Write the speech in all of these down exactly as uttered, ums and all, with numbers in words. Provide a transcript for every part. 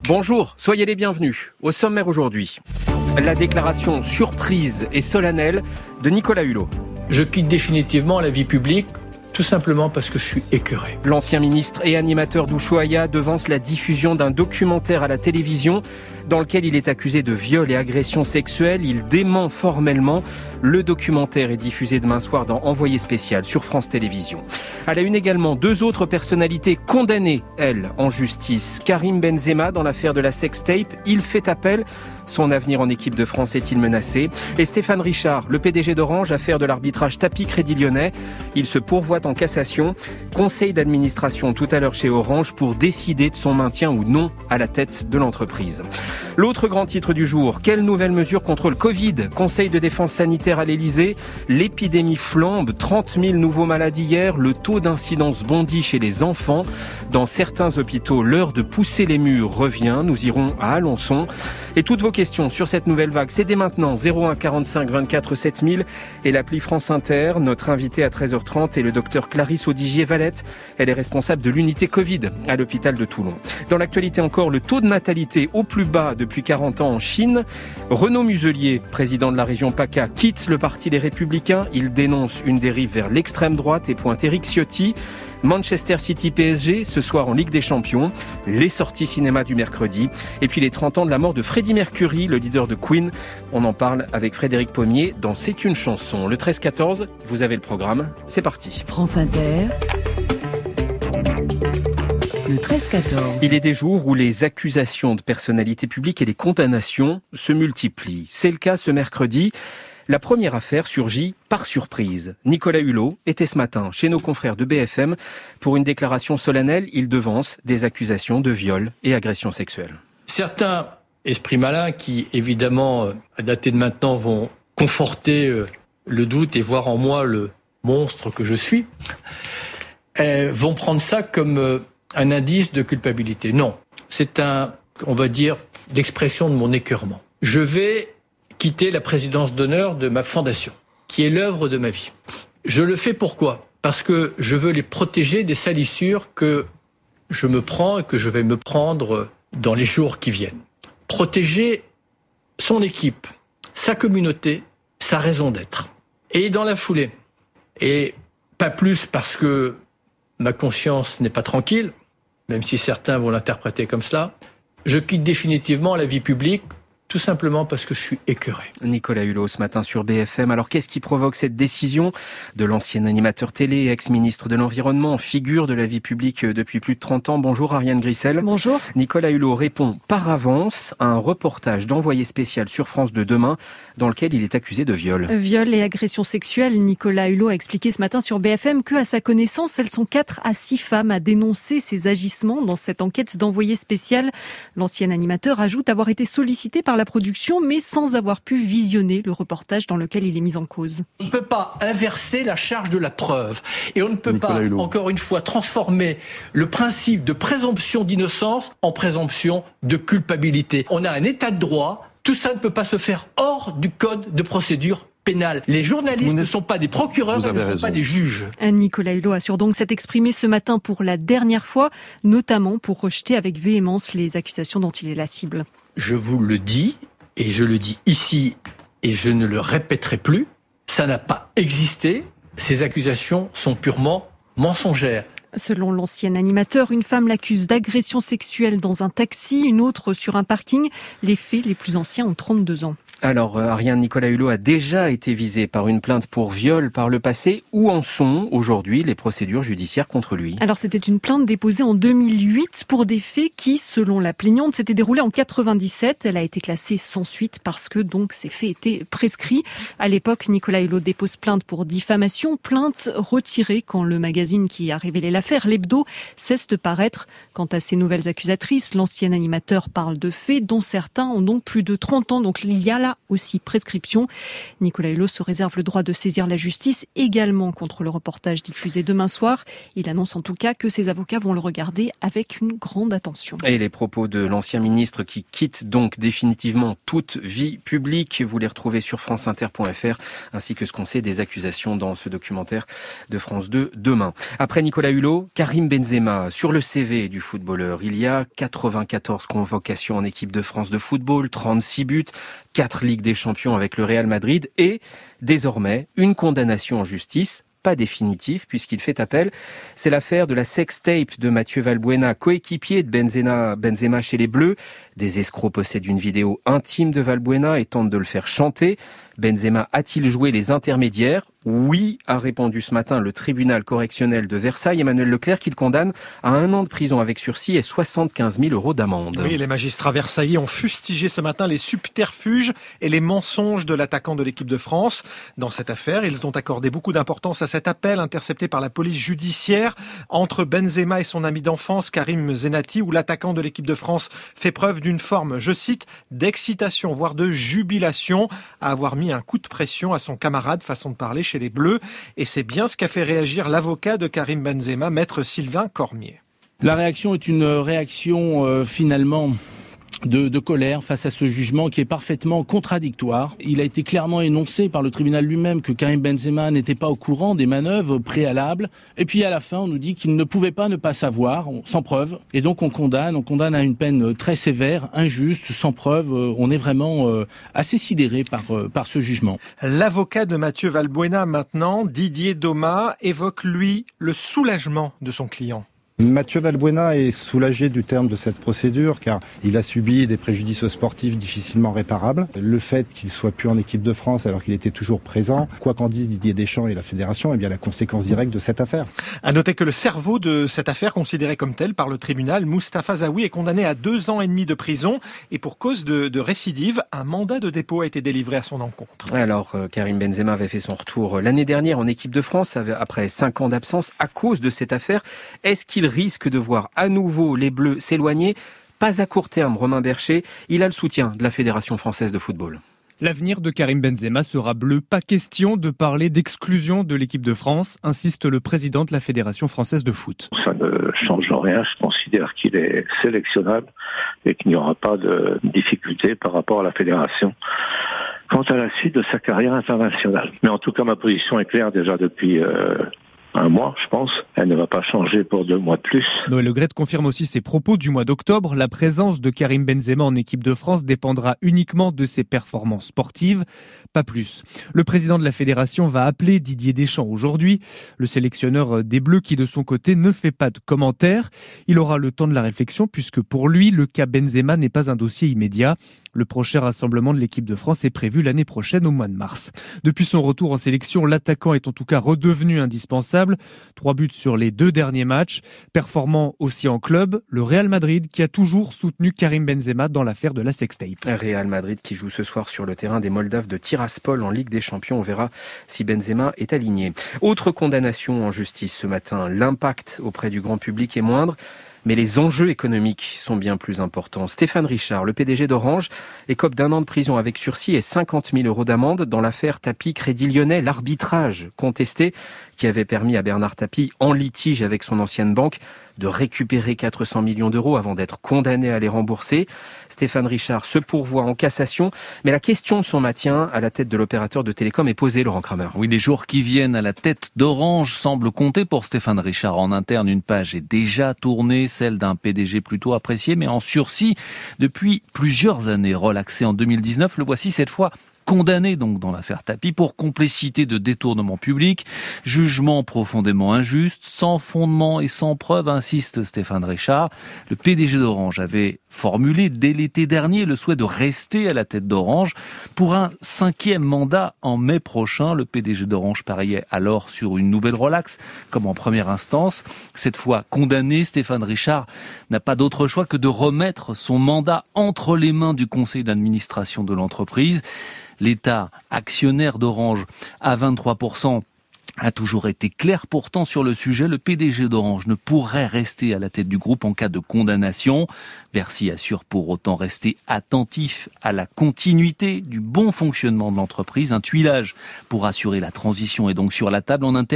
Bonjour, soyez les bienvenus. Au sommaire aujourd'hui, la déclaration surprise et solennelle de Nicolas Hulot. Je quitte définitivement la vie publique, tout simplement parce que je suis écœuré. L'ancien ministre et animateur d'Ushuaïa devance la diffusion d'un documentaire à la télévision dans lequel il est accusé de viol et agression sexuelle. Il dément formellement. Le documentaire est diffusé demain soir dans Envoyé spécial sur France Télévisions. À la une également, deux autres personnalités condamnées, elles, en justice. Karim Benzema dans l'affaire de la sextape, il fait appel. Son avenir en équipe de France est-il menacé? Et Stéphane Richard, le P D G d'Orange, affaire de l'arbitrage Tapie Crédit Lyonnais. Il se pourvoit en cassation. Conseil d'administration tout à l'heure chez Orange pour décider de son maintien ou non à la tête de l'entreprise. L'autre grand titre du jour, quelles nouvelles mesures contre le Covid? Conseil de défense sanitaire à l'Elysée. L'épidémie flambe, trente mille nouveaux malades hier. Le taux d'incidence bondit chez les enfants. Dans certains hôpitaux, l'heure de pousser les murs revient. Nous irons à Alençon. Et toutes vos questions sur cette nouvelle vague, c'est dès maintenant zéro un quarante-cinq vingt-quatre sept mille et l'appli France Inter. Notre invitée à treize heures trente est le docteur Clarisse Audigier-Valette. Elle est responsable de l'unité Covid à l'hôpital de Toulon. Dans l'actualité encore, le taux de natalité au plus bas depuis quarante ans en Chine. Renaud Muselier, président de la région PACA, quitte le parti Les Républicains. Il dénonce une dérive vers l'extrême droite et pointe Éric Ciotti. Manchester City P S G, ce soir en Ligue des Champions, les sorties cinéma du mercredi, et puis les trente ans de la mort de Freddie Mercury, le leader de Queen. On en parle avec Frédéric Pommier dans C'est une chanson. Le treize quatorze, vous avez le programme, c'est parti. France Inter, le treize quatorze. Il est des jours où les accusations de personnalités publiques et les condamnations se multiplient. C'est le cas ce mercredi. La première affaire surgit par surprise. Nicolas Hulot était ce matin chez nos confrères de B F M pour une déclaration solennelle. Il devance des accusations de viol et agression sexuelle. Certains esprits malins qui, évidemment, à dater de maintenant, vont conforter le doute et voir en moi le monstre que je suis, vont prendre ça comme un indice de culpabilité. Non, c'est un, on va dire, l'expression de mon écœurement. Je vais quitter la présidence d'honneur de ma fondation, qui est l'œuvre de ma vie. Je le fais pourquoi ? Parce que je veux les protéger des salissures que je me prends et que je vais me prendre dans les jours qui viennent. Protéger son équipe, sa communauté, sa raison d'être. Et dans la foulée, et pas plus parce que ma conscience n'est pas tranquille, même si certains vont l'interpréter comme cela, je quitte définitivement la vie publique, tout simplement parce que je suis écœuré. Nicolas Hulot ce matin sur B F M. Alors qu'est-ce qui provoque cette décision de l'ancien animateur télé, ex-ministre de l'Environnement, figure de la vie publique depuis plus de trente ans? Bonjour Ariane Grissel. Bonjour. Nicolas Hulot répond par avance à un reportage d'Envoyé spécial sur France deux demain dans lequel il est accusé de viol. Viol et agression sexuelle. Nicolas Hulot a expliqué ce matin sur B F M que, à sa connaissance, elles sont quatre à six femmes à dénoncer ces agissements dans cette enquête d'Envoyé spécial. L'ancien animateur ajoute avoir été sollicité par la production, mais sans avoir pu visionner le reportage dans lequel il est mis en cause. On ne peut pas inverser la charge de la preuve. Et on ne peut Nicolas pas, Hulot. encore une fois, transformer le principe de présomption d'innocence en présomption de culpabilité. On a un état de droit. Tout ça ne peut pas se faire hors du code de procédure pénale. Les journalistes ne sont pas des procureurs, ils ne sont raison. pas des juges. Nicolas Hulot assure donc s'être exprimé ce matin pour la dernière fois, notamment pour rejeter avec véhémence les accusations dont il est la cible. Je vous le dis, et je le dis ici, et je ne le répéterai plus, ça n'a pas existé. Ces accusations sont purement mensongères. Selon l'ancien animateur, une femme l'accuse d'agression sexuelle dans un taxi, une autre sur un parking. Les faits les plus anciens ont trente-deux ans. Alors, Ariane, Nicolas Hulot a déjà été visé par une plainte pour viol par le passé. Où en sont aujourd'hui les procédures judiciaires contre lui? Alors, c'était une plainte déposée en deux mille huit pour des faits qui, selon la plaignante, s'étaient déroulés en quatre-vingt-dix-sept. Elle a été classée sans suite parce que donc ces faits étaient prescrits. À l'époque, Nicolas Hulot dépose plainte pour diffamation, plainte retirée quand le magazine qui a révélé l'affaire, l'Hebdo, cesse de paraître. Quant à ces nouvelles accusatrices, l'ancien animateur parle de faits dont certains ont donc plus de trente ans. Donc, il y a là aussi prescription. Nicolas Hulot se réserve le droit de saisir la justice également contre le reportage diffusé demain soir. Il annonce en tout cas que ses avocats vont le regarder avec une grande attention. Et les propos de l'ancien ministre qui quitte donc définitivement toute vie publique, vous les retrouvez sur franceinter point f r, ainsi que ce qu'on sait des accusations dans ce documentaire de France deux demain. Après Nicolas Hulot, Hello, Karim Benzema, sur le C V du footballeur, il y a quatre-vingt-quatorze convocations en équipe de France de football, trente-six buts, quatre Ligues des Champions avec le Real Madrid et désormais une condamnation en justice. Pas définitif puisqu'il fait appel. C'est l'affaire de la sextape de Mathieu Valbuena, coéquipier de Benzema, Benzema chez les Bleus. Des escrocs possèdent une vidéo intime de Valbuena et tentent de le faire chanter. Benzema a-t-il joué les intermédiaires ? Oui, a répondu ce matin le tribunal correctionnel de Versailles, Emmanuel Leclerc, qui le condamne à un an de prison avec sursis et soixante-quinze mille euros d'amende. Oui, les magistrats versaillais ont fustigé ce matin les subterfuges et les mensonges de l'attaquant de l'équipe de France. Dans cette affaire, ils ont accordé beaucoup d'importance à cet appel intercepté par la police judiciaire entre Benzema et son ami d'enfance Karim Zenati, où l'attaquant de l'équipe de France fait preuve d'une forme, je cite, d'excitation, voire de jubilation, à avoir mis un coup de pression à son camarade, façon de parler, chez les Bleus. Et c'est bien ce qu'a fait réagir l'avocat de Karim Benzema, maître Sylvain Cormier. La réaction est une réaction euh, finalement... De, de colère face à ce jugement qui est parfaitement contradictoire. Il a été clairement énoncé par le tribunal lui-même que Karim Benzema n'était pas au courant des manœuvres préalables. Et puis à la fin, on nous dit qu'il ne pouvait pas ne pas savoir, sans preuve. Et donc on condamne, on condamne à une peine très sévère, injuste, sans preuve. On est vraiment assez sidéré par, par ce jugement. L'avocat de Mathieu Valbuena maintenant, Didier Doma, évoque lui le soulagement de son client. Mathieu Valbuena est soulagé du terme de cette procédure car il a subi des préjudices sportifs difficilement réparables. Le fait qu'il soit plus en équipe de France alors qu'il était toujours présent, quoi qu'en disent Didier Deschamps et la fédération, est bien la conséquence directe de cette affaire. À noter que le cerveau de cette affaire, considéré comme tel par le tribunal, Moustapha Zaoui, est condamné à deux ans et demi de prison et pour cause de, de récidive, un mandat de dépôt a été délivré à son encontre. Alors, euh, Karim Benzema avait fait son retour l'année dernière en équipe de France après cinq ans d'absence à cause de cette affaire. Est-ce qu'il risque de voir à nouveau les Bleus s'éloigner? Pas à court terme, Romain Bercher. Il a le soutien de la Fédération française de football. L'avenir de Karim Benzema sera bleu. Pas question de parler d'exclusion de l'équipe de France, insiste le président de la Fédération française de foot. Ça ne change rien. Je considère qu'il est sélectionnable et qu'il n'y aura pas de difficulté par rapport à la Fédération quant à la suite de sa carrière internationale. Mais en tout cas, ma position est claire déjà depuis... Euh un mois, je pense. Elle ne va pas changer pour deux mois de plus. Noël Le Graët confirme aussi ses propos du mois d'octobre. La présence de Karim Benzema en équipe de France dépendra uniquement de ses performances sportives, pas plus. Le président de la fédération va appeler Didier Deschamps aujourd'hui. Le sélectionneur des Bleus qui, de son côté, ne fait pas de commentaires. Il aura le temps de la réflexion puisque pour lui, le cas Benzema n'est pas un dossier immédiat. Le prochain rassemblement de l'équipe de France est prévu l'année prochaine au mois de mars. Depuis son retour en sélection, l'attaquant est en tout cas redevenu indispensable. Trois buts sur les deux derniers matchs. Performant aussi en club, le Real Madrid qui a toujours soutenu Karim Benzema dans l'affaire de la sextape. Real Madrid qui joue ce soir sur le terrain des Moldaves de Tiraspol en Ligue des Champions. On verra si Benzema est aligné. Autre condamnation en justice ce matin. L'impact auprès du grand public est moindre, mais les enjeux économiques sont bien plus importants. Stéphane Richard, le P D G d'Orange, écope d'un an de prison avec sursis et cinquante mille euros d'amende dans l'affaire Tapie Crédit Lyonnais, l'arbitrage contesté qui avait permis à Bernard Tapie, en litige avec son ancienne banque, de récupérer quatre cents millions d'euros avant d'être condamné à les rembourser. Stéphane Richard se pourvoit en cassation, mais la question de son maintien à la tête de l'opérateur de télécom est posée, Laurent Kramer. Oui, les jours qui viennent à la tête d'Orange semblent compter pour Stéphane Richard. En interne, une page est déjà tournée, celle d'un P D G plutôt apprécié, mais en sursis depuis plusieurs années. Relaxé en deux mille dix-neuf, le voici cette fois condamné donc dans l'affaire Tapie pour complicité de détournement public, jugement profondément injuste, sans fondement et sans preuve, insiste Stéphane Richard. Le P D G d'Orange avait formulé dès l'été dernier le souhait de rester à la tête d'Orange pour un cinquième mandat en mai prochain. Le P D G d'Orange pariait alors sur une nouvelle relaxe, comme en première instance. Cette fois condamné, Stéphane Richard n'a pas d'autre choix que de remettre son mandat entre les mains du conseil d'administration de l'entreprise. L'État actionnaire d'Orange à vingt-trois pour cent a toujours été clair pourtant sur le sujet. Le P D G d'Orange ne pourrait rester à la tête du groupe en cas de condamnation. Bercy assure pour autant rester attentif à la continuité du bon fonctionnement de l'entreprise. Un tuilage pour assurer la transition est donc sur la table en interne.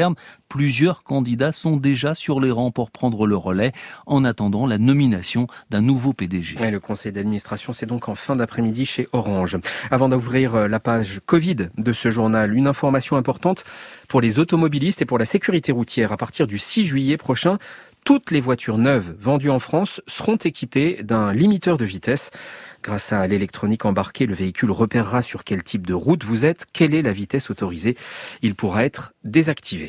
Plusieurs candidats sont déjà sur les rangs pour prendre le relais en attendant la nomination d'un nouveau P D G. Et le conseil d'administration, c'est donc en fin d'après-midi chez Orange. Avant d'ouvrir la page Covid de ce journal, une information importante pour les automobilistes et pour la sécurité routière. À partir du six juillet prochain, toutes les voitures neuves vendues en France seront équipées d'un limiteur de vitesse. Grâce à l'électronique embarquée, le véhicule repérera sur quel type de route vous êtes, quelle est la vitesse autorisée. Il pourra être désactivé.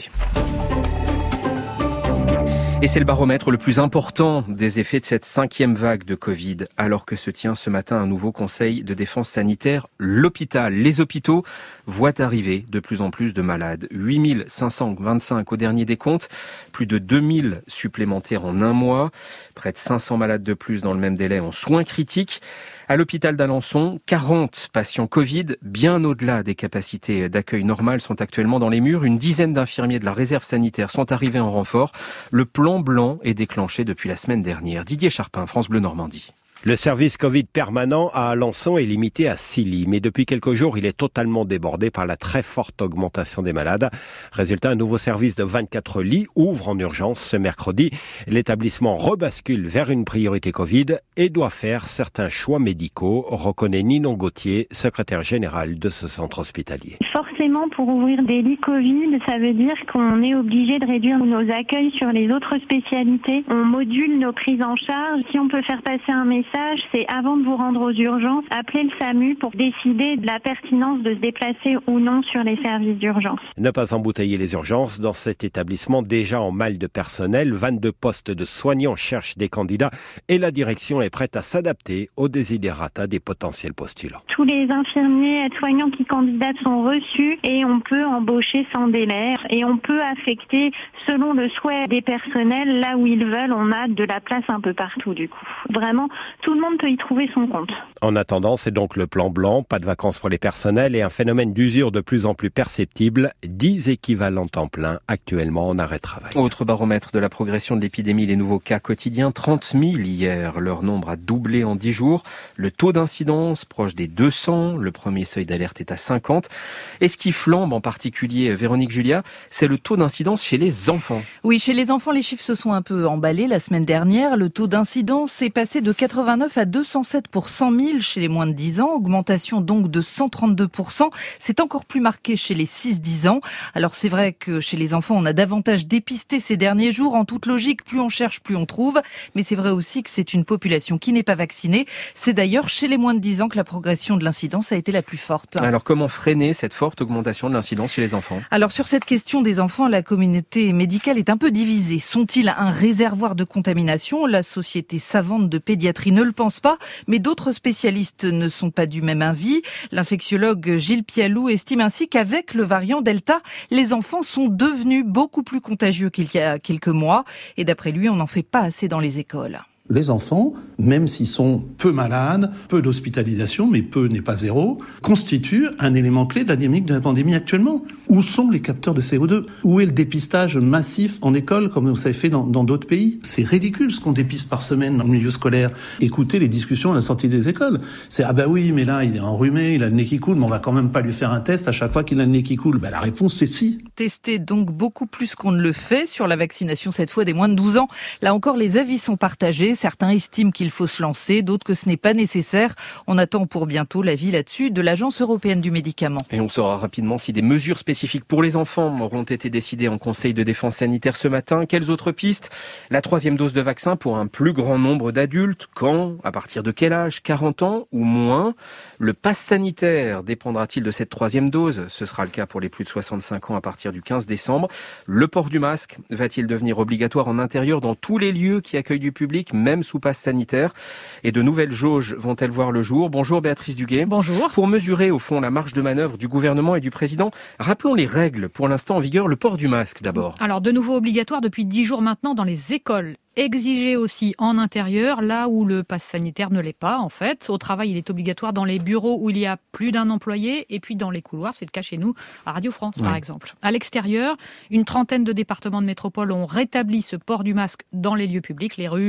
Et c'est le baromètre le plus important des effets de cette cinquième vague de Covid, alors que se tient ce matin un nouveau conseil de défense sanitaire, l'hôpital. Les hôpitaux voient arriver de plus en plus de malades. huit mille cinq cent vingt-cinq au dernier décompte, plus de deux mille supplémentaires en un mois, près de cinq cents malades de plus dans le même délai en soins critiques. À l'hôpital d'Alençon, quarante patients Covid, bien au-delà des capacités d'accueil normales, sont actuellement dans les murs. Une dizaine d'infirmiers de la réserve sanitaire sont arrivés en renfort. Le plan blanc est déclenché depuis la semaine dernière. Didier Charpin, France Bleu Normandie. Le service Covid permanent à Alençon est limité à six lits, mais depuis quelques jours, il est totalement débordé par la très forte augmentation des malades. Résultat, un nouveau service de vingt-quatre lits ouvre en urgence ce mercredi. L'établissement rebascule vers une priorité Covid et doit faire certains choix médicaux, reconnaît Ninon Gauthier, secrétaire générale de ce centre hospitalier. Forcément, pour ouvrir des lits Covid, ça veut dire qu'on est obligé de réduire nos accueils sur les autres spécialités. On module nos prises en charge. Si on peut faire passer un message, c'est avant de vous rendre aux urgences, appelez le SAMU pour décider de la pertinence de se déplacer ou non sur les services d'urgence. Ne pas embouteiller les urgences dans cet établissement déjà en mal de personnel. vingt-deux postes de soignants cherchent des candidats et la direction est prête à s'adapter aux desiderata des potentiels postulants. Tous les infirmiers, aides-soignants qui candidatent sont reçus et on peut embaucher sans délai et on peut affecter selon le souhait des personnels là où ils veulent. On a de la place un peu partout du coup. Vraiment, tout le monde peut y trouver son compte. En attendant, c'est donc le plan blanc, pas de vacances pour les personnels et un phénomène d'usure de plus en plus perceptible, dix équivalents temps plein actuellement en arrêt de travail. Autre baromètre de la progression de l'épidémie, les nouveaux cas quotidiens, trente mille hier. Leur nombre a doublé en dix jours. Le taux d'incidence proche des deux cents. Le premier seuil d'alerte est à cinquante. Et ce qui flambe en particulier, Véronique Julia, c'est le taux d'incidence chez les enfants. Oui, chez les enfants, les chiffres se sont un peu emballés la semaine dernière. Le taux d'incidence est passé de quatre-vingt-neuf à deux cent sept pour cent mille chez les moins de dix ans, augmentation donc de cent trente-deux pour cent. C'est encore plus marqué chez les six dix ans. Alors c'est vrai que chez les enfants, on a davantage dépisté ces derniers jours. En toute logique, plus on cherche, plus on trouve. Mais c'est vrai aussi que c'est une population qui n'est pas vaccinée. C'est d'ailleurs chez les moins de dix ans que la progression de l'incidence a été la plus forte. Alors comment freiner cette forte augmentation de l'incidence chez les enfants ? Alors sur cette question des enfants, la communauté médicale est un peu divisée. Sont-ils un réservoir de contamination ? La Société savante de pédiatrie ne le pense pas, mais d'autres spécialistes ne sont pas du même avis. L'infectiologue Gilles Pialou estime ainsi qu'avec le variant Delta, les enfants sont devenus beaucoup plus contagieux qu'il y a quelques mois. Et d'après lui, on n'en fait pas assez dans les écoles. Les enfants, même s'ils sont peu malades, peu d'hospitalisation, mais peu n'est pas zéro, constituent un élément clé de la dynamique de la pandémie actuellement. Où sont les capteurs de C O deux ? Où est le dépistage massif en école, comme ça est fait dans, dans d'autres pays ? C'est ridicule ce qu'on dépiste par semaine dans le milieu scolaire. Écoutez les discussions à la sortie des écoles. C'est « Ah bah oui, mais là, il est enrhumé, il a le nez qui coule, mais on va quand même pas lui faire un test à chaque fois qu'il a le nez qui coule. » Bah, la réponse, c'est si. Tester donc beaucoup plus qu'on ne le fait sur la vaccination cette fois des moins de douze ans. Là encore, les avis sont partagés. Certains estiment qu'il faut se lancer, d'autres que ce n'est pas nécessaire. On attend pour bientôt l'avis là-dessus de l'Agence européenne du médicament. Et on saura rapidement si des mesures spécifiques pour les enfants auront été décidées en Conseil de défense sanitaire ce matin. Quelles autres pistes ? La troisième dose de vaccin pour un plus grand nombre d'adultes. Quand ? À partir de quel âge ? quarante ans ou moins ? Le pass sanitaire dépendra-t-il de cette troisième dose ? Ce sera le cas pour les plus de soixante-cinq ans à partir du quinze décembre. Le port du masque va-t-il devenir obligatoire en intérieur dans tous les lieux qui accueillent du public, même sous passe sanitaire ? Et de nouvelles jauges vont-elles voir le jour ? Bonjour Béatrice Duguay. Bonjour. Pour mesurer au fond la marge de manœuvre du gouvernement et du président, rappelons les règles pour l'instant en vigueur. Le port du masque d'abord. Alors de nouveau obligatoire depuis dix jours maintenant dans les écoles. Exigé aussi en intérieur, là où le pass sanitaire ne l'est pas en fait. Au travail, il est obligatoire dans les bureaux où il y a plus d'un employé et puis dans les couloirs, c'est le cas chez nous à Radio France par ouais. exemple. À l'extérieur, une trentaine de départements de métropole ont rétabli ce port du masque dans les lieux publics, les rues, les places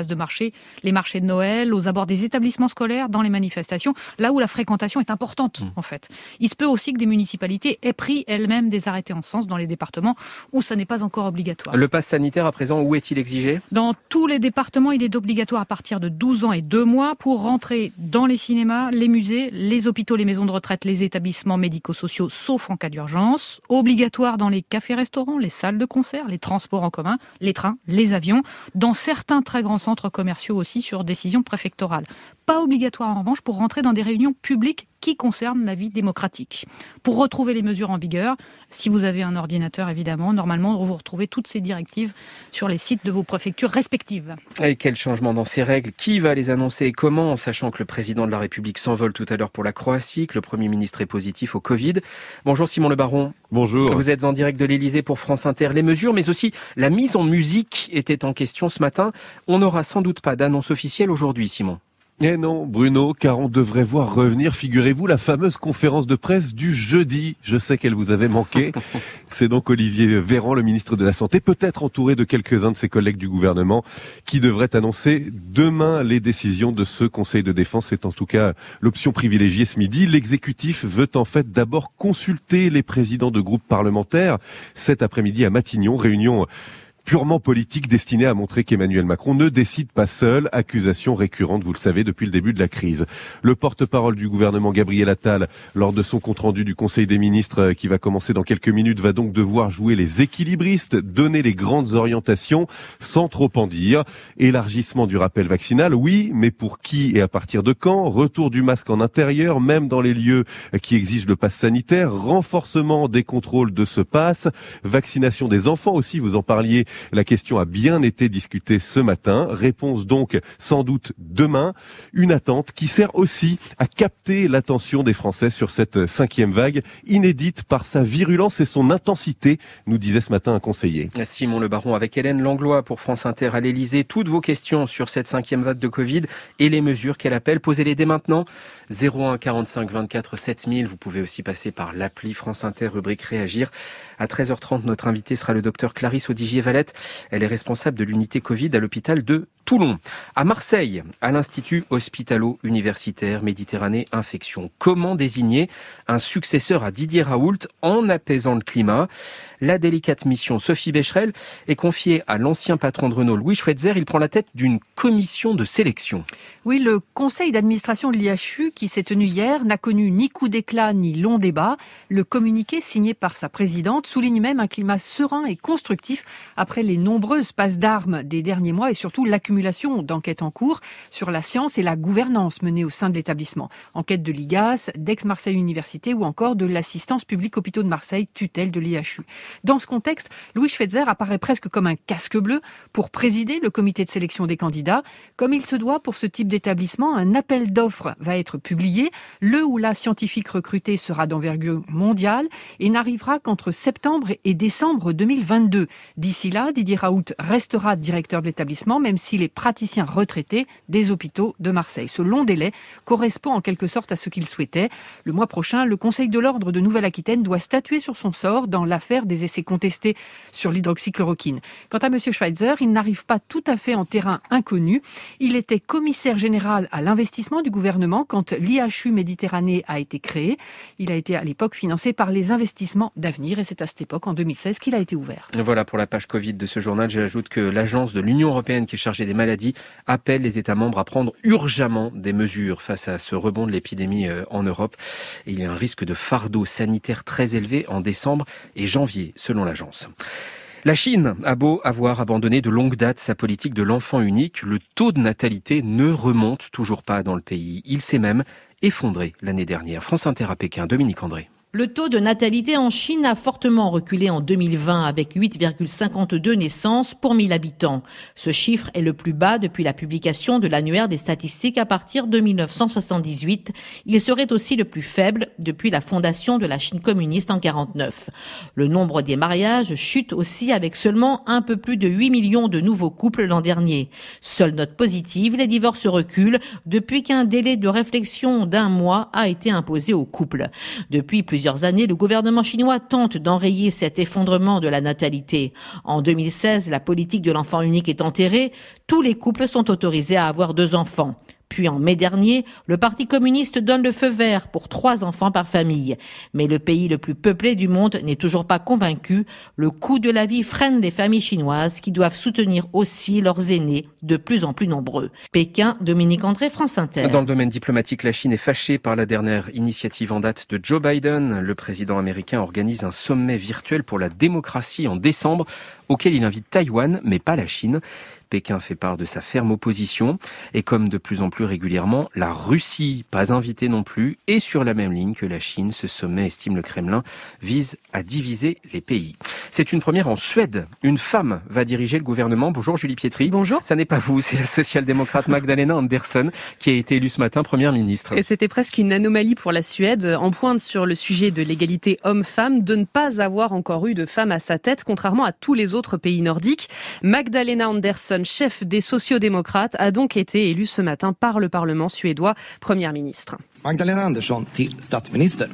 places de marché, les marchés de Noël, aux abords des établissements scolaires, dans les manifestations, là où la fréquentation est importante mmh. en fait. Il se peut aussi que des municipalités aient pris elles-mêmes des arrêtés en ce sens dans les départements où ça n'est pas encore obligatoire. Le pass sanitaire à présent, où est-il exigé ? Dans tous les départements, il est obligatoire à partir de douze ans et deux mois pour rentrer dans les cinémas, les musées, les hôpitaux, les maisons de retraite, les établissements médico-sociaux, sauf en cas d'urgence. Obligatoire dans les cafés-restaurants, les salles de concert, les transports en commun, les trains, les avions, dans certains très grands centres commerciaux aussi sur décision préfectorale. Pas obligatoire en revanche pour rentrer dans des réunions publiques qui concernent la vie démocratique. Pour retrouver les mesures en vigueur, si vous avez un ordinateur évidemment, normalement vous retrouvez toutes ces directives sur les sites de vos préfectures respectives. Et quel changement dans ces règles ? Qui va les annoncer et comment, en sachant que le président de la République s'envole tout à l'heure pour la Croatie, que le Premier ministre est positif au Covid. Bonjour Simon Le Baron. Bonjour. Vous êtes en direct de l'Élysée pour France Inter. Les mesures, mais aussi la mise en musique était en question ce matin. On n'aura sans doute pas d'annonce officielle aujourd'hui, Simon. Eh non, Bruno, car on devrait voir revenir, figurez-vous, la fameuse conférence de presse du jeudi. Je sais qu'elle vous avait manqué. C'est donc Olivier Véran, le ministre de la Santé, peut-être entouré de quelques-uns de ses collègues du gouvernement, qui devrait annoncer demain les décisions de ce Conseil de défense. C'est en tout cas l'option privilégiée ce midi. L'exécutif veut en fait d'abord consulter les présidents de groupes parlementaires cet après-midi à Matignon, réunion purement politique destinée à montrer qu'Emmanuel Macron ne décide pas seul. Accusation récurrente, vous le savez, depuis le début de la crise. Le porte-parole du gouvernement, Gabriel Attal, lors de son compte-rendu du Conseil des ministres qui va commencer dans quelques minutes, va donc devoir jouer les équilibristes, donner les grandes orientations sans trop en dire. Élargissement du rappel vaccinal, oui, mais pour qui et à partir de quand ? Retour du masque en intérieur, même dans les lieux qui exigent le pass sanitaire. Renforcement des contrôles de ce pass. Vaccination des enfants aussi, vous en parliez. La question a bien été discutée ce matin. Réponse donc sans doute demain. Une attente qui sert aussi à capter l'attention des Français sur cette cinquième vague, inédite par sa virulence et son intensité, nous disait ce matin un conseiller. Simon Le Baron avec Hélène Langlois pour France Inter à l'Élysée. Toutes vos questions sur cette cinquième vague de Covid et les mesures qu'elle appelle, posez-les dès maintenant. zéro un quarante-cinq vingt-quatre sept mille. Vous pouvez aussi passer par l'appli France Inter, rubrique Réagir. À treize heures trente, notre invité sera le docteur Clarisse Audigier-Valette. Elle est responsable de l'unité Covid à l'hôpital de Toulon. À Marseille, à l'Institut hospitalo-universitaire Méditerranée Infection. Comment désigner un successeur à Didier Raoult en apaisant le climat ? La délicate mission Sophie Becherel est confiée à l'ancien patron de Renault, Louis Schweitzer. Il prend la tête d'une commission de sélection. Oui, le conseil d'administration de l'I H U qui s'est tenu hier n'a connu ni coup d'éclat ni long débat. Le communiqué signé par sa présidente souligne même un climat serein et constructif après les nombreuses passes d'armes des derniers mois et surtout l'accumulation d'enquêtes en cours sur la science et la gouvernance menées au sein de l'établissement. Enquête de l'I G A S, d'Aix-Marseille Université ou encore de l'assistance publique hôpitaux de Marseille, tutelle de l'I H U. Dans ce contexte, Louis Schweitzer apparaît presque comme un casque bleu pour présider le comité de sélection des candidats. Comme il se doit pour ce type d'établissement, un appel d'offres va être publié. Le ou la scientifique recrutée sera d'envergure mondiale et n'arrivera qu'entre septembre et décembre deux mille vingt-deux. D'ici là, Didier Raoult restera directeur de l'établissement, même s'il est praticien retraité des hôpitaux de Marseille. Ce long délai correspond en quelque sorte à ce qu'il souhaitait. Le mois prochain, le Conseil de l'Ordre de Nouvelle-Aquitaine doit statuer sur son sort dans l'affaire des essais contestés sur l'hydroxychloroquine. Quant à M. Schweitzer, il n'arrive pas tout à fait en terrain inconnu. Il était commissaire général à l'investissement du gouvernement quand l'I H U Méditerranée a été créé. Il a été à l'époque financé par les investissements d'avenir et c'est à cette époque, en deux mille seize, qu'il a été ouvert. Voilà pour la page Covid de ce journal. J'ajoute que l'agence de l'Union européenne qui est chargée des maladies appelle les États membres à prendre urgemment des mesures face à ce rebond de l'épidémie en Europe. Et il y a un risque de fardeau sanitaire très élevé en décembre et janvier, selon l'agence. La Chine a beau avoir abandonné de longue date sa politique de l'enfant unique, le taux de natalité ne remonte toujours pas dans le pays. Il s'est même effondré l'année dernière. France Inter à Pékin, Dominique André. Le taux de natalité en Chine a fortement reculé en deux mille vingt avec huit virgule cinquante-deux naissances pour mille habitants. Ce chiffre est le plus bas depuis la publication de l'annuaire des statistiques à partir de mille neuf cent soixante-dix-huit. Il serait aussi le plus faible depuis la fondation de la Chine communiste en quarante-neuf. Le nombre des mariages chute aussi avec seulement un peu plus de huit millions de nouveaux couples l'an dernier. Seule note positive, les divorces reculent depuis qu'un délai de réflexion d'un mois a été imposé aux couples. Depuis plusieurs plusieurs années, le gouvernement chinois tente d'enrayer cet effondrement de la natalité. En deux mille seize, la politique de l'enfant unique est enterrée. Tous les couples sont autorisés à avoir deux enfants. Puis en mai dernier, le Parti communiste donne le feu vert pour trois enfants par famille. Mais le pays le plus peuplé du monde n'est toujours pas convaincu. Le coût de la vie freine les familles chinoises qui doivent soutenir aussi leurs aînés de plus en plus nombreux. Pékin, Dominique André, France Inter. Dans le domaine diplomatique, la Chine est fâchée par la dernière initiative en date de Joe Biden. Le président américain organise un sommet virtuel pour la démocratie en décembre, auquel il invite Taïwan, mais pas la Chine. Pékin fait part de sa ferme opposition et comme de plus en plus régulièrement, la Russie, pas invitée non plus, est sur la même ligne que la Chine. Ce sommet, estime le Kremlin, vise à diviser les pays. C'est une première en Suède. Une femme va diriger le gouvernement. Bonjour Julie Pietri. Bonjour. Ça n'est pas vous, c'est la social-démocrate Magdalena Andersson qui a été élue ce matin première ministre. Et c'était presque une anomalie pour la Suède, en pointe sur le sujet de l'égalité homme-femme, de ne pas avoir encore eu de femme à sa tête, contrairement à tous les autres pays nordiques. Magdalena Andersson, chef des sociodémocrates, a donc été élue ce matin par le Parlement suédois première ministre. Magdalena Andersson till statsminister.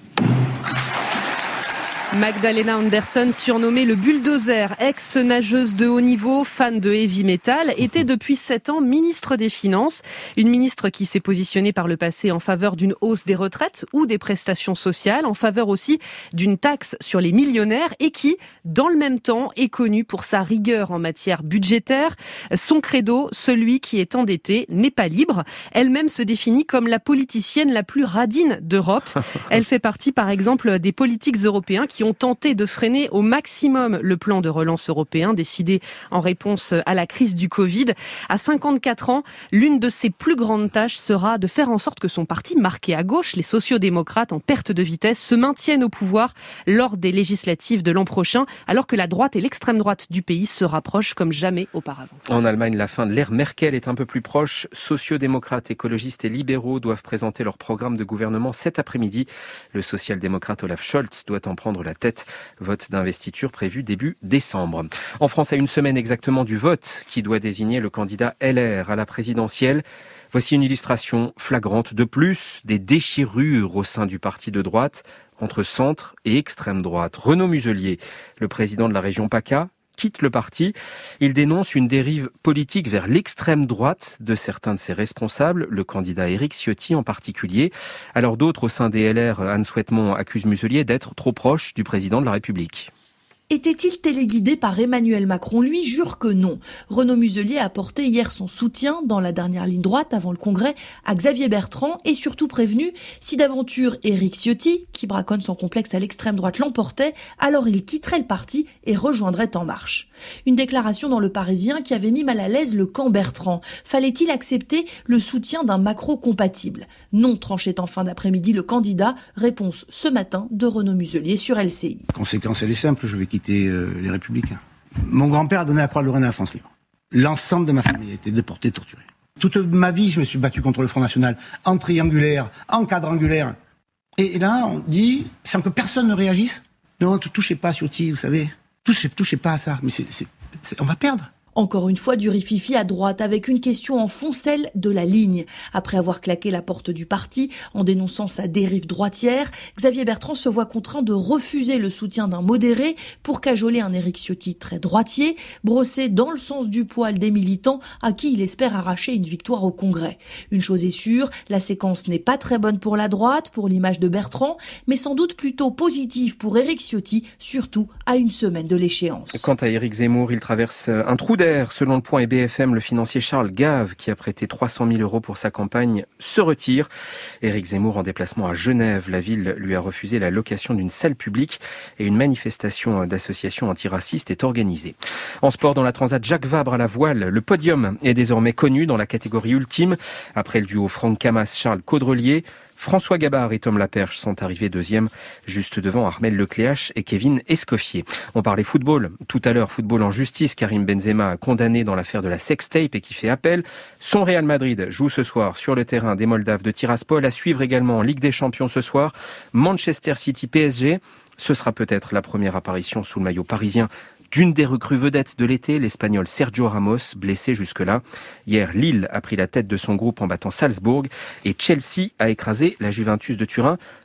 Magdalena Andersson, surnommée le bulldozer, ex-nageuse de haut niveau, fan de heavy metal, était depuis sept ans ministre des Finances. Une ministre qui s'est positionnée par le passé en faveur d'une hausse des retraites ou des prestations sociales, en faveur aussi d'une taxe sur les millionnaires et qui, dans le même temps, est connue pour sa rigueur en matière budgétaire. Son credo, celui qui est endetté n'est pas libre. Elle-même se définit comme la politicienne la plus radine d'Europe. Elle fait partie, par exemple, des politiques européens qui ont tenté de freiner au maximum le plan de relance européen décidé en réponse à la crise du Covid. À cinquante-quatre ans, l'une de ses plus grandes tâches sera de faire en sorte que son parti, marqué à gauche, les sociodémocrates en perte de vitesse, se maintiennent au pouvoir lors des législatives de l'an prochain, alors que la droite et l'extrême droite du pays se rapprochent comme jamais auparavant. En Allemagne, la fin de l'ère Merkel est un peu plus proche. Sociodémocrates, écologistes et libéraux doivent présenter leur programme de gouvernement cet après-midi. Le social-démocrate Olaf Scholz doit en prendre la tête. Vote d'investiture prévu début décembre. En France, à une semaine exactement du vote qui doit désigner le candidat L R à la présidentielle, voici une illustration flagrante de plus des déchirures au sein du parti de droite entre centre et extrême droite. Renaud Muselier, le président de la région PACA, quitte le parti. Il dénonce une dérive politique vers l'extrême droite de certains de ses responsables, le candidat Éric Ciotti en particulier. Alors d'autres au sein des L R, Anne Souhaitemont accuse Muselier d'être trop proche du président de la République. Était-il téléguidé par Emmanuel Macron? Lui jure que non. Renaud Muselier a apporté hier son soutien dans la dernière ligne droite avant le Congrès à Xavier Bertrand et surtout prévenu, si d'aventure Éric Ciotti, qui braconne son complexe à l'extrême droite, l'emportait, alors il quitterait le parti et rejoindrait En Marche. Une déclaration dans Le Parisien qui avait mis mal à l'aise le camp Bertrand. Fallait-il accepter le soutien d'un Macron compatible? Non, tranchait en fin d'après-midi le candidat. Réponse ce matin de Renaud Muselier sur L C I. La conséquence, elle est simple, je vais quitter les Républicains. Mon grand-père a donné la croix de Lorraine à la France libre. L'ensemble de ma famille a été déportée, torturée. Toute ma vie, je me suis battu contre le Front National, en triangulaire, en quadrangulaire. Et là, on dit, sans que personne ne réagisse, non, ne touchez pas, Ciotti, vous savez. Touchez, touchez pas à ça. Mais c'est, c'est, c'est, on va perdre. Encore une fois, du rififi à droite, avec une question en fond, celle de la ligne. Après avoir claqué la porte du parti, en dénonçant sa dérive droitière, Xavier Bertrand se voit contraint de refuser le soutien d'un modéré pour cajoler un Éric Ciotti très droitier, brossé dans le sens du poil des militants à qui il espère arracher une victoire au Congrès. Une chose est sûre, la séquence n'est pas très bonne pour la droite, pour l'image de Bertrand, mais sans doute plutôt positive pour Éric Ciotti, surtout à une semaine de l'échéance. Quant à Éric Zemmour, il traverse un trou d'air. Selon Le Point et B F M, le financier Charles Gave, qui a prêté trois cent mille euros pour sa campagne, se retire. Éric Zemmour, en déplacement à Genève, la ville lui a refusé la location d'une salle publique et une manifestation d'associations antiracistes est organisée. En sport, dans la Transat Jacques Vabre à la voile, le podium est désormais connu dans la catégorie ultime. Après le duo Franck Camas-Charles Caudrelier, François Gabard et Tom Laperche sont arrivés deuxième, juste devant Armel Lecléache et Kevin Escoffier. On parlait football. Tout à l'heure, football en justice. Karim Benzema, condamné dans l'affaire de la sextape et qui fait appel. Son Real Madrid joue ce soir sur le terrain des Moldaves de Tiraspol. À suivre également en Ligue des Champions ce soir. Manchester City P S G. Ce sera peut-être la première apparition sous le maillot parisien d'une des recrues vedettes de l'été, l'Espagnol Sergio Ramos, blessé jusque-là. Hier, Lille a pris la tête de son groupe en battant Salzbourg et Chelsea a écrasé la Juventus de Turin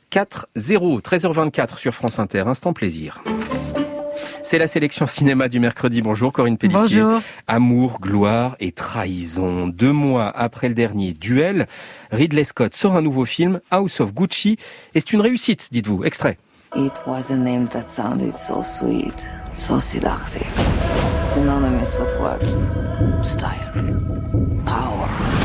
quatre zéro. treize heures vingt-quatre sur France Inter. Instant plaisir. C'est la sélection cinéma du mercredi. Bonjour Corinne Pélissier. Bonjour. Amour, gloire et trahison. Deux mois après le dernier Duel, Ridley Scott sort un nouveau film, House of Gucci, et c'est une réussite, dites-vous. Extrait. It was a name that sounded so sweet, so seductive. Synonymous with words, style, power.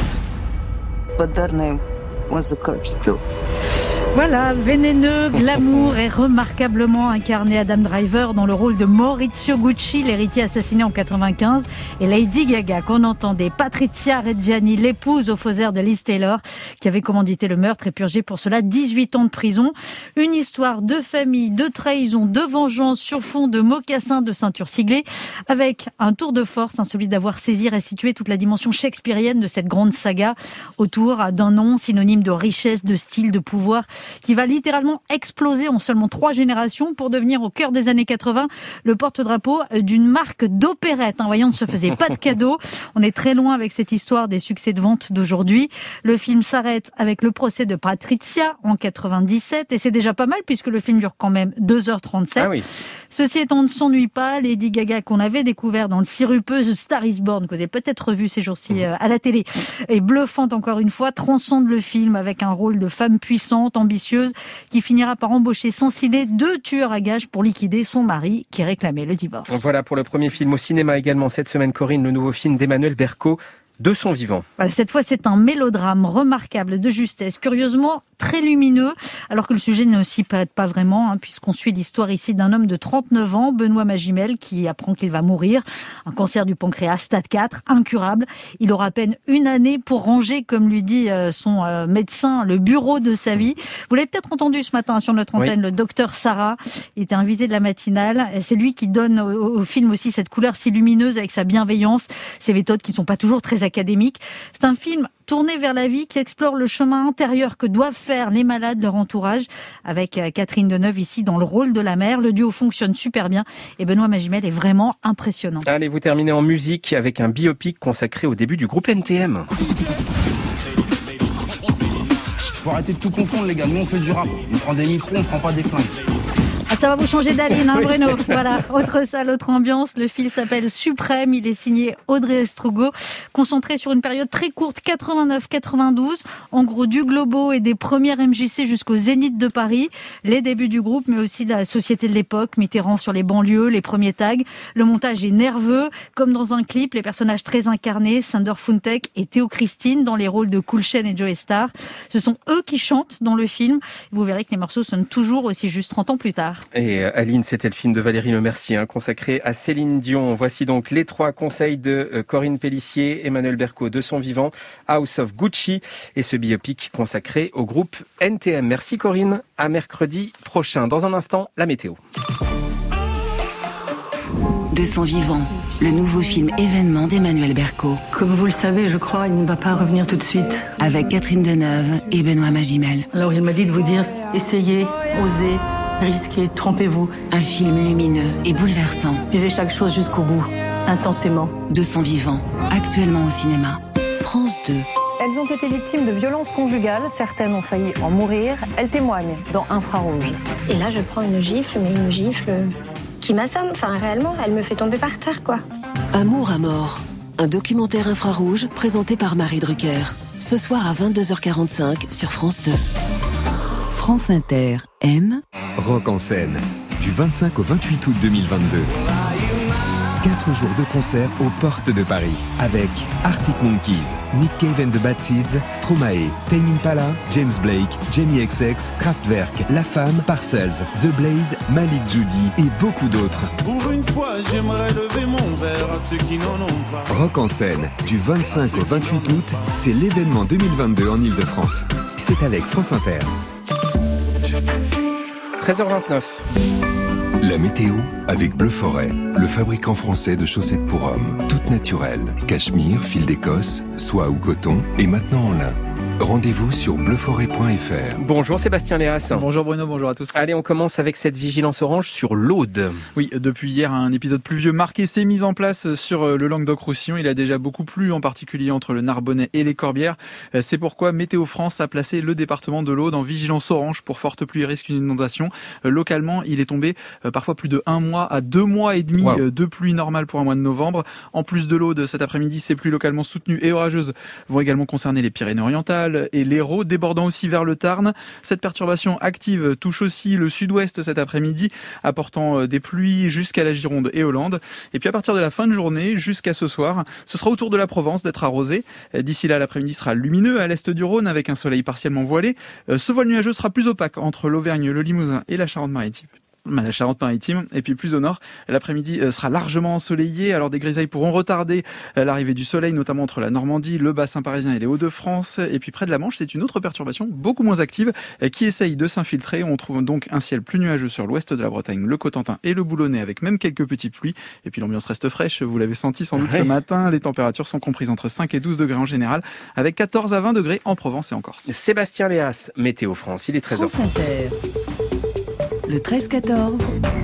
But that name was a curse too. Voilà, vénéneux, glamour et remarquablement incarné Adam Driver dans le rôle de Maurizio Gucci, l'héritier assassiné en quatre-vingt-quinze, et Lady Gaga qu'on entendait, Patrizia Reggiani, l'épouse au faux air de Liz Taylor, qui avait commandité le meurtre et purgé pour cela dix-huit ans de prison. Une histoire de famille, de trahison, de vengeance sur fond de mocassins de ceinture siglée, avec un tour de force, hein, celui d'avoir saisi et restitué toute la dimension shakespearienne de cette grande saga autour d'un nom synonyme de richesse, de style, de pouvoir, qui va littéralement exploser en seulement trois générations pour devenir au cœur des années quatre-vingts le porte-drapeau d'une marque d'opérette. Un voyant ne se faisait pas de cadeaux. On est très loin avec cette histoire des succès de vente d'aujourd'hui. Le film s'arrête avec le procès de Patrizia en quatre-vingt-dix-sept et c'est déjà pas mal puisque le film dure quand même deux heures trente-sept. Ah oui. Ceci étant, on ne s'ennuie pas. Lady Gaga, qu'on avait découvert dans le sirupeuse Star is Born, que vous avez peut-être revu ces jours-ci à la télé, est bluffante encore une fois, transcende le film avec un rôle de femme puissante, ambitieuse, qui finira par embaucher sans ciller deux tueurs à gages pour liquider son mari qui réclamait le divorce. Voilà pour le premier film au cinéma également cette semaine, Corinne, le nouveau film d'Emmanuel Berco, De son vivant. Voilà, cette fois, c'est un mélodrame remarquable de justesse, curieusement très lumineux, alors que le sujet ne s'y prête pas vraiment, hein, puisqu'on suit l'histoire ici d'un homme de trente-neuf ans, Benoît Magimel, qui apprend qu'il va mourir. Un cancer du pancréas, stade quatre, incurable. Il aura à peine une année pour ranger, comme lui dit euh, son euh, médecin, le bureau de sa vie. Vous l'avez peut-être entendu ce matin sur notre antenne, oui. Le docteur Sarah, il était invité de la matinale. Et c'est lui qui donne au, au film aussi cette couleur si lumineuse avec sa bienveillance, ses méthodes qui ne sont pas toujours très académique. C'est un film tourné vers la vie qui explore le chemin intérieur que doivent faire les malades, leur entourage, avec Catherine Deneuve ici dans le rôle de la mère. Le duo fonctionne super bien et Benoît Magimel est vraiment impressionnant. Allez, vous terminez en musique avec un biopic consacré au début du groupe N T M. Faut arrêter de tout confondre les gars, nous on fait du rap, on prend des micros, on prend pas des flingues. Ah, ça va vous changer d'aline, hein, Bruno. Voilà, autre salle, autre ambiance. Le film s'appelle Suprême. Il est signé Audrey Estrugo, concentré sur une période très courte, quatre-vingt-neuf quatre-vingt-douze. En gros, du Globo et des premières M J C jusqu'au Zénith de Paris. Les débuts du groupe, mais aussi de la société de l'époque. Mitterrand sur les banlieues, les premiers tags. Le montage est nerveux, comme dans un clip. Les personnages très incarnés, Sander Funtek et Théo Christine, dans les rôles de Cool Chain et Joey Starr. Ce sont eux qui chantent dans le film. Vous verrez que les morceaux sonnent toujours aussi juste trente ans plus tard. Et Aline, c'était le film de Valérie Lemercier, hein, consacré à Céline Dion. Voici donc les trois conseils de Corinne Pélissier, Emmanuel Berco, De son vivant, House of Gucci et ce biopic consacré au groupe N T M. Merci Corinne, à mercredi prochain. Dans un instant, la météo. De son vivant, le nouveau film événement d'Emmanuel Berco. Comme vous le savez, je crois, il ne va pas revenir tout de suite. Avec Catherine Deneuve et Benoît Magimel. Alors il m'a dit de vous dire, essayez, osez, risquez, trompez-vous. Un film lumineux et bouleversant. Vivez chaque chose jusqu'au bout, intensément. De son vivant, actuellement au cinéma. France deux. Elles ont été victimes de violences conjugales, certaines ont failli en mourir. Elles témoignent dans Infrarouge. Et là, je prends une gifle, mais une gifle qui m'assomme. Enfin, réellement, elle me fait tomber par terre, quoi. Amour à mort. Un documentaire infrarouge présenté par Marie Drucker. Ce soir à vingt-deux heures quarante-cinq sur France deux. France Inter aime Rock en scène, du vingt-cinq au vingt-huit août deux mille vingt-deux. Quatre jours de concert aux portes de Paris, avec Arctic Monkeys, Nick Cave and the Bad Seeds, Stromae, Tame Impala, James Blake, Jamie X X, Kraftwerk, La Femme, Parcels, The Blaze, Malik Judy et beaucoup d'autres. Pour une fois, j'aimerais lever mon verre à ceux qui n'en ont pas. Rock en scène, du vingt-cinq au vingt-huit août, c'est l'événement deux mille vingt-deux en Ile-de-France. C'est avec France Inter. treize heures vingt-neuf. La météo avec Bleu Forêt, le fabricant français de chaussettes pour hommes, toutes naturelles, cachemire, fil d'Écosse, soie ou coton, et maintenant en lin. Rendez-vous sur bleu forêt point f r. Bonjour Sébastien Léas. Bonjour Bruno, bonjour à tous. Allez, on commence avec cette vigilance orange sur l'Aude. Oui, depuis hier, un épisode pluvieux marqué s'est mis en place sur le Languedoc-Roussillon. Il a déjà beaucoup plu, en particulier entre le Narbonnais et les Corbières. C'est pourquoi Météo France a placé le département de l'Aude en vigilance orange pour forte pluie et risque d'inondation. Localement, il est tombé parfois plus de un mois à deux mois et demi wow. de pluie normale pour un mois de novembre. En plus de l'Aude, cet après-midi, ces pluies localement soutenues et orageuses vont également concerner les Pyrénées-Orientales et l'Hérault, débordant aussi vers le Tarn. Cette perturbation active touche aussi le sud-ouest cet après-midi, apportant des pluies jusqu'à la Gironde et Hollande. Et puis à partir de la fin de journée, jusqu'à ce soir, ce sera au tour de la Provence d'être arrosé. D'ici là, l'après-midi sera lumineux à l'est du Rhône avec un soleil partiellement voilé. Ce voile nuageux sera plus opaque entre l'Auvergne, le Limousin et la Charente-Maritime. La Charente-Maritime, et puis plus au nord, l'après-midi sera largement ensoleillé, alors des grisailles pourront retarder l'arrivée du soleil, notamment entre la Normandie, le bassin parisien et les Hauts-de-France, et puis près de la Manche, c'est une autre perturbation beaucoup moins active qui essaye de s'infiltrer. On trouve donc un ciel plus nuageux sur l'ouest de la Bretagne, le Cotentin et le Boulonnais, avec même quelques petites pluies, et puis l'ambiance reste fraîche, vous l'avez senti sans doute ouais. ce matin, les températures sont comprises entre cinq et douze degrés en général, avec quatorze à vingt degrés en Provence et en Corse. Sébastien Léas, Météo France, il est treize heures. France Inter. Le treize quatorze.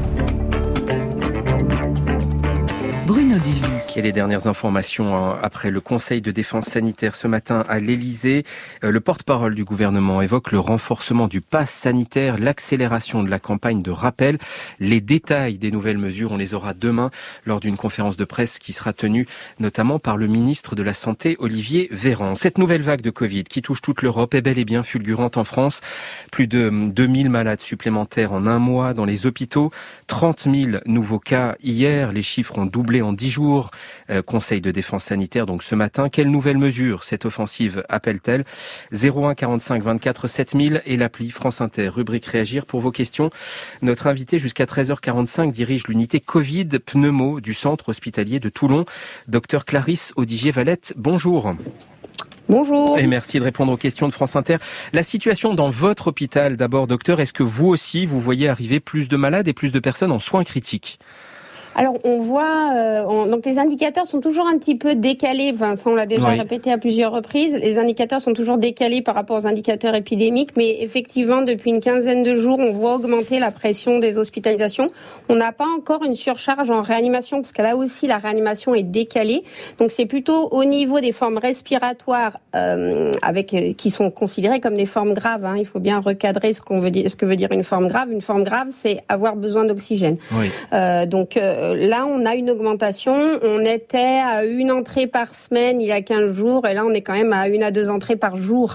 Bruno Duvic. Et les dernières informations après le Conseil de défense sanitaire ce matin à l'Elysée. Le porte-parole du gouvernement évoque le renforcement du pass sanitaire, l'accélération de la campagne de rappel. Les détails des nouvelles mesures, on les aura demain lors d'une conférence de presse qui sera tenue notamment par le ministre de la Santé, Olivier Véran. Cette nouvelle vague de Covid qui touche toute l'Europe est bel et bien fulgurante en France. Plus de deux mille malades supplémentaires en un mois dans les hôpitaux. trente mille nouveaux cas hier. Les chiffres ont doublé en dix jours. Euh, Conseil de défense sanitaire donc ce matin. Quelles nouvelles mesures cette offensive appelle-t-elle? zéro un quarante-cinq vingt-quatre sept mille et l'appli France Inter. Rubrique Réagir pour vos questions. Notre invité jusqu'à treize heures quarante-cinq dirige l'unité Covid pneumo du centre hospitalier de Toulon. Docteur Clarisse Audigier-Valette, bonjour. Bonjour. Et merci de répondre aux questions de France Inter. La situation dans votre hôpital, d'abord, docteur, est-ce que vous aussi, vous voyez arriver plus de malades et plus de personnes en soins critiques ? Alors on voit, euh, on, donc les indicateurs sont toujours un petit peu décalés. Enfin, ça on l'a déjà oui. répété à plusieurs reprises. Les indicateurs sont toujours décalés par rapport aux indicateurs épidémiques, mais effectivement depuis une quinzaine de jours, on voit augmenter la pression des hospitalisations. On n'a pas encore une surcharge en réanimation parce que là aussi la réanimation est décalée. Donc c'est plutôt au niveau des formes respiratoires euh, avec euh, qui sont considérées comme des formes graves. Hein. Il faut bien recadrer ce qu'on veut dire, ce que veut dire une forme grave. Une forme grave, c'est avoir besoin d'oxygène. Oui. Euh, donc euh, Là, on a une augmentation. On était à une entrée par semaine il y a quinze jours, et là, on est quand même à une à deux entrées par jour.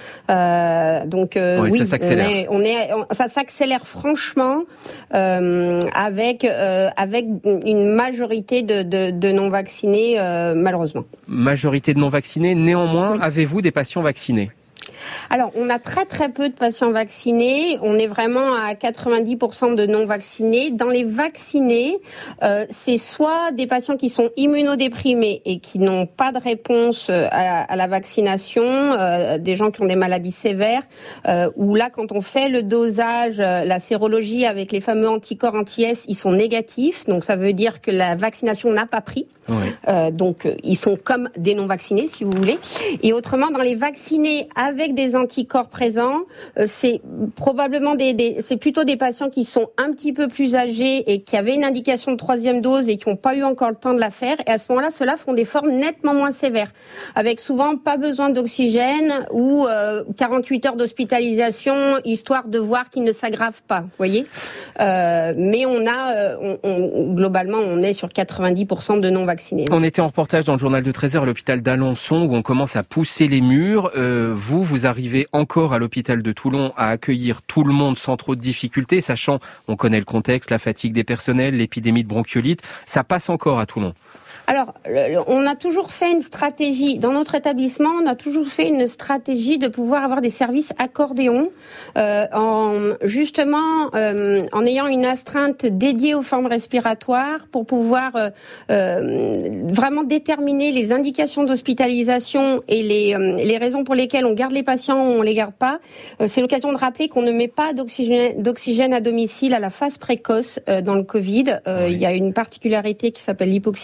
Euh, donc, euh, oui, oui ça s'accélère. On est, on est, on, ça s'accélère franchement euh, avec euh, avec une majorité de, de, de non vaccinés, euh, malheureusement. Majorité de non vaccinés. Néanmoins, oui. Avez-vous des patients vaccinés ? Alors, on a très très peu de patients vaccinés. On est vraiment à quatre-vingt-dix pour cent de non-vaccinés. Dans les vaccinés, euh, c'est soit des patients qui sont immunodéprimés et qui n'ont pas de réponse à, à la vaccination, euh, des gens qui ont des maladies sévères, euh, où là, quand on fait le dosage, la sérologie avec les fameux anticorps anti-S, ils sont négatifs. Donc, ça veut dire que la vaccination n'a pas pris. Oui. Euh, donc, ils sont comme des non-vaccinés, si vous voulez. Et autrement, dans les vaccinés avec des anticorps présents, euh, c'est probablement des, des, c'est plutôt des patients qui sont un petit peu plus âgés et qui avaient une indication de troisième dose et qui n'ont pas eu encore le temps de la faire. Et à ce moment-là, ceux-là font des formes nettement moins sévères, avec souvent pas besoin d'oxygène ou euh, quarante-huit heures d'hospitalisation, histoire de voir qu'ils ne s'aggravent pas. Vous voyez. Euh, mais on a, euh, on, on, globalement, on est sur quatre-vingt-dix pour cent de non vaccinés. On était en reportage dans le journal de treize heures à l'hôpital d'Alençon où on commence à pousser les murs. Euh, vous, vous arrivez encore à l'hôpital de Toulon à accueillir tout le monde sans trop de difficultés, sachant, on connaît le contexte, la fatigue des personnels, l'épidémie de bronchiolite. Ça passe encore à Toulon. Alors, on a toujours fait une stratégie, dans notre établissement, on a toujours fait une stratégie de pouvoir avoir des services accordéons, euh, en, justement euh, en ayant une astreinte dédiée aux formes respiratoires pour pouvoir euh, euh, vraiment déterminer les indications d'hospitalisation et les, euh, les raisons pour lesquelles on garde les patients ou on les garde pas. Euh, c'est l'occasion de rappeler qu'on ne met pas d'oxygène, d'oxygène à domicile à la phase précoce euh, dans le Covid. Euh, oui. Il y a une particularité qui s'appelle l'hypoxie silencieuse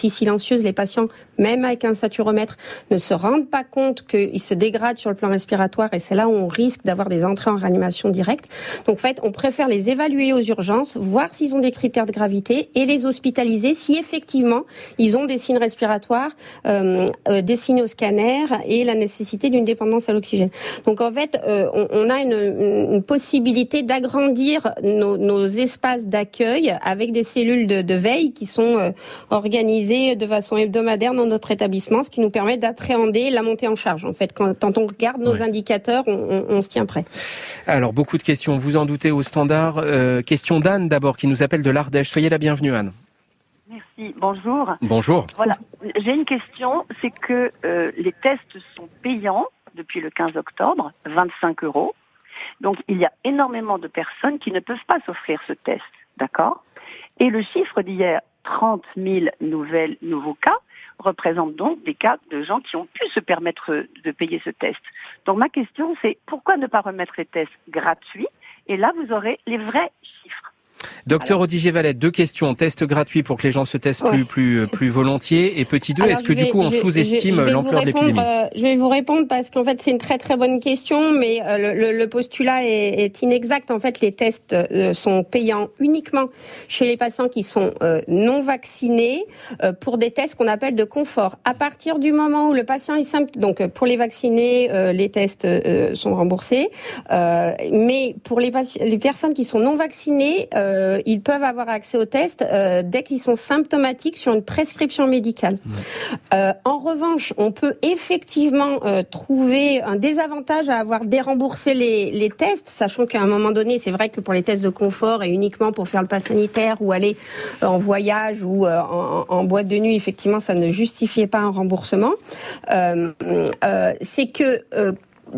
infectieuse, les patients, même avec un saturomètre, ne se rendent pas compte qu'ils se dégradent sur le plan respiratoire et c'est là où on risque d'avoir des entrées en réanimation directe. Donc en fait, on préfère les évaluer aux urgences, voir s'ils ont des critères de gravité et les hospitaliser si effectivement ils ont des signes respiratoires, euh, euh, des signes au scanner et la nécessité d'une dépendance à l'oxygène. Donc en fait, euh, on, on a une, une possibilité d'agrandir nos, nos espaces d'accueil avec des cellules de, de veille qui sont euh, organisées de façon hebdomadaire dans notre établissement, ce qui nous permet d'appréhender la montée en charge. En fait, quand, quand on regarde nos ouais. indicateurs, on, on, on se tient prêt. Alors, beaucoup de questions, vous en doutez, au standard. Euh, question d'Anne d'abord, qui nous appelle de l'Ardèche. Soyez la bienvenue, Anne. Merci, bonjour. Bonjour. Voilà, j'ai une question, c'est que euh, les tests sont payants depuis le quinze octobre, vingt-cinq euros. Donc, il y a énormément de personnes qui ne peuvent pas s'offrir ce test, d'accord ? Et le chiffre d'hier, trente mille nouvelles, nouveaux cas, représente donc des cas de gens qui ont pu se permettre de payer ce test. Donc, ma question, c'est pourquoi ne pas remettre les tests gratuits ? Et là, vous aurez les vrais chiffres. Docteur Odigier-Valette, deux questions. Test gratuit pour que les gens se testent plus, ouais. plus, plus volontiers. Et petit deux, Alors, est-ce que vais, du coup on sous-estime je, je l'ampleur de l'épidémie ? euh, Je vais vous répondre parce qu'en fait c'est une très très bonne question, mais euh, le, le, le postulat est, est inexact. En fait, les tests euh, sont payants uniquement chez les patients qui sont euh, non vaccinés euh, pour des tests qu'on appelle de confort. À partir du moment où le patient est simple, donc pour les vaccinés, euh, les tests euh, sont remboursés, euh, mais pour les, patients, les personnes qui sont non vaccinées, euh, Euh, ils peuvent avoir accès aux tests euh, dès qu'ils sont symptomatiques sur une prescription médicale. Mmh. Euh, en revanche, on peut effectivement euh, trouver un désavantage à avoir déremboursé les, les tests, sachant qu'à un moment donné, c'est vrai que pour les tests de confort et uniquement pour faire le pass sanitaire ou aller euh, en voyage ou euh, en, en boîte de nuit, effectivement, ça ne justifiait pas un remboursement. Euh, euh, c'est que euh,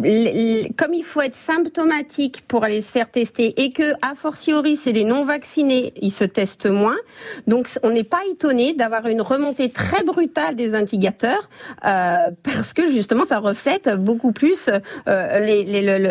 comme il faut être symptomatique pour aller se faire tester et que, a fortiori, c'est des non-vaccinés, ils se testent moins. Donc, on n'est pas étonné d'avoir une remontée très brutale des indicateurs euh, parce que, justement, ça reflète beaucoup plus euh, les, les, le, le,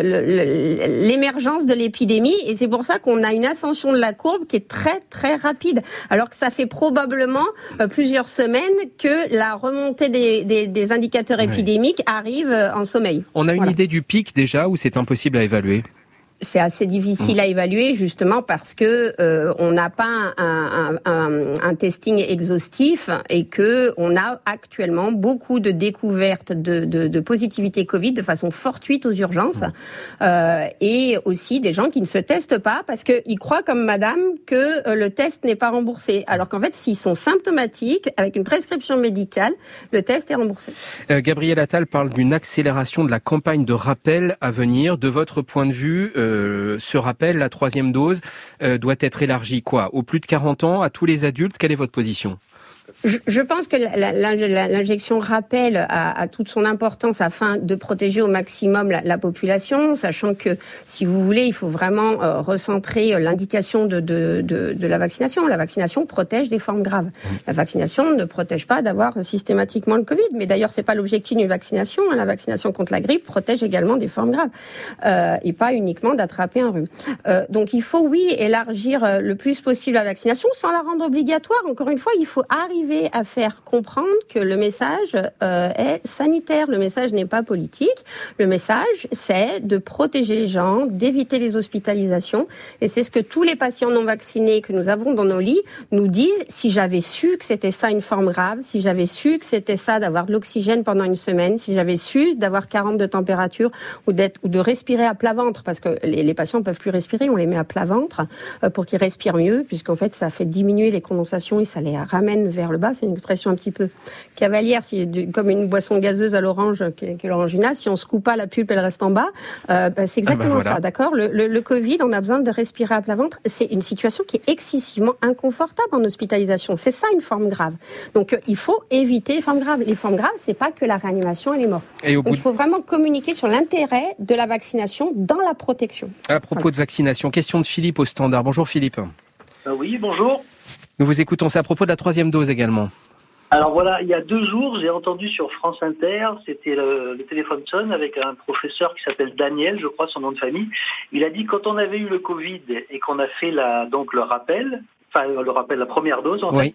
le, l'émergence de l'épidémie et c'est pour ça qu'on a une ascension de la courbe qui est très, très rapide. Alors que ça fait probablement euh, plusieurs semaines que la remontée des, des, des indicateurs ouais. épidémiques arrive euh, en sommeil. On a une voilà. idée du pic déjà ou c'est impossible à évaluer ? C'est assez difficile à évaluer justement parce que euh, on n'a pas un, un, un, un testing exhaustif et que on a actuellement beaucoup de découvertes de, de, de positivité Covid de façon fortuite aux urgences euh, et aussi des gens qui ne se testent pas parce qu'ils croient comme Madame que euh, le test n'est pas remboursé alors qu'en fait s'ils sont symptomatiques avec une prescription médicale le test est remboursé. Euh, Gabriel Attal parle d'une accélération de la campagne de rappel à venir. De votre point de vue, euh, Euh, ce rappel, la troisième dose, euh, doit être élargie quoi ? Aux plus de quarante ans, à tous les adultes ? Quelle est votre position ? Je, je pense que la, la, la, l'injection rappel a, a toute son importance afin de protéger au maximum la, la population, sachant que, si vous voulez, il faut vraiment euh, recentrer l'indication de, de, de, de la vaccination. La vaccination protège des formes graves. La vaccination ne protège pas d'avoir systématiquement le Covid, mais d'ailleurs, c'est pas l'objectif d'une vaccination. La vaccination contre la grippe protège également des formes graves euh, et pas uniquement d'attraper un rhume. Euh, donc, il faut, oui, élargir euh, le plus possible la vaccination sans la rendre obligatoire. Encore une fois, il faut arriver à faire comprendre que le message euh, est sanitaire. Le message n'est pas politique. Le message, c'est de protéger les gens, d'éviter les hospitalisations. Et c'est ce que tous les patients non vaccinés que nous avons dans nos lits nous disent. Si j'avais su que c'était ça une forme grave, si j'avais su que c'était ça d'avoir de l'oxygène pendant une semaine, si j'avais su d'avoir quarante de température ou, d'être, ou de respirer à plat ventre, parce que les, les patients ne peuvent plus respirer, on les met à plat ventre euh, pour qu'ils respirent mieux, puisqu'en fait ça fait diminuer les condensations et ça les ramène vers le bas. C'est une expression un petit peu cavalière, si, du, comme une boisson gazeuse à l'orange qui est, qui est l'orangina. Si on se coupe pas, la pulpe elle reste en bas. Euh, bah, c'est exactement ah bah voilà. ça, d'accord. Le, le, le Covid, on a besoin de respirer à plat ventre. C'est une situation qui est excessivement inconfortable en hospitalisation. C'est ça une forme grave. Donc euh, il faut éviter les formes graves. Les formes graves, c'est pas que la réanimation et les morts. Et Donc, il faut vraiment communiquer sur l'intérêt de la vaccination dans la protection. À propos voilà. de vaccination, question de Philippe au standard. Bonjour Philippe. Euh, oui, bonjour. Nous vous écoutons, c'est à propos de la troisième dose également. Alors voilà, il y a deux jours, j'ai entendu sur France Inter, c'était le, le téléphone sonne avec un professeur qui s'appelle Daniel, je crois son nom de famille. Il a dit quand on avait eu le Covid et qu'on a fait la, donc le rappel, enfin le rappel, la première dose en oui. fait,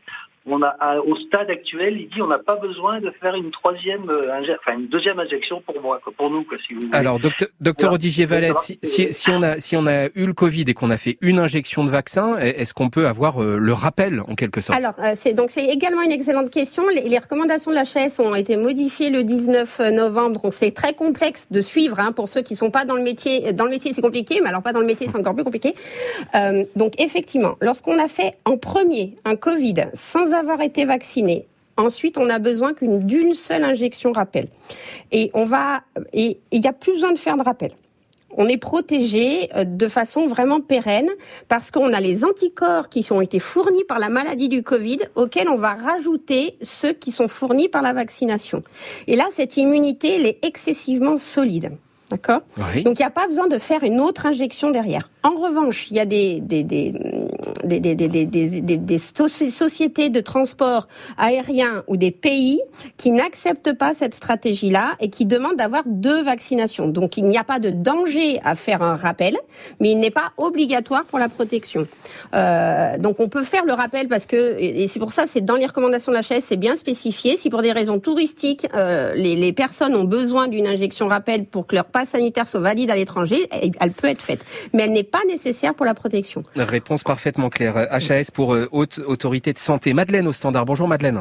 On a, à, au stade actuel, il dit on n'a pas besoin de faire une troisième, euh, inje- enfin une deuxième injection pour moi, quoi, pour nous, quoi, si vous voulez. Alors, docteur, docteur Voilà. Odigier Valette, si, si, si on a si on a eu le Covid et qu'on a fait une injection de vaccin, est-ce qu'on peut avoir euh, le rappel en quelque sorte? Alors, euh, c'est donc c'est également une excellente question. Les, les recommandations de l'H A S ont été modifiées le dix-neuf novembre, donc c'est très complexe de suivre hein, pour ceux qui sont pas dans le métier. Dans le métier, c'est compliqué, mais alors pas dans le métier, c'est encore plus compliqué. Euh, donc effectivement, lorsqu'on a fait en premier un Covid sans avoir été vacciné, ensuite on a besoin qu'une d'une seule injection rappel. Et on va et il y a plus besoin de faire de rappel. On est protégé de façon vraiment pérenne parce qu'on a les anticorps qui ont été fournis par la maladie du Covid auxquels on va rajouter ceux qui sont fournis par la vaccination. Et là, cette immunité, elle est excessivement solide. D'accord ? Oui. Donc, il n'y a pas besoin de faire une autre injection derrière. En revanche, il y a des, des, des, des, des, des, des, des, des, des sociétés de transport aérien ou des pays qui n'acceptent pas cette stratégie-là et qui demandent d'avoir deux vaccinations. Donc, il n'y a pas de danger à faire un rappel, mais il n'est pas obligatoire pour la protection. Euh, donc, on peut faire le rappel parce que, et c'est pour ça, c'est dans les recommandations de l'H A S, c'est bien spécifié. Si pour des raisons touristiques, euh, les, les personnes ont besoin d'une injection rappel pour que leur passe sanitaire soit valide à l'étranger, elle peut être faite. Mais elle n'est pas nécessaire pour la protection. Réponse parfaitement claire. H A S pour euh, Haute Autorité de Santé. Madeleine au standard. Bonjour Madeleine.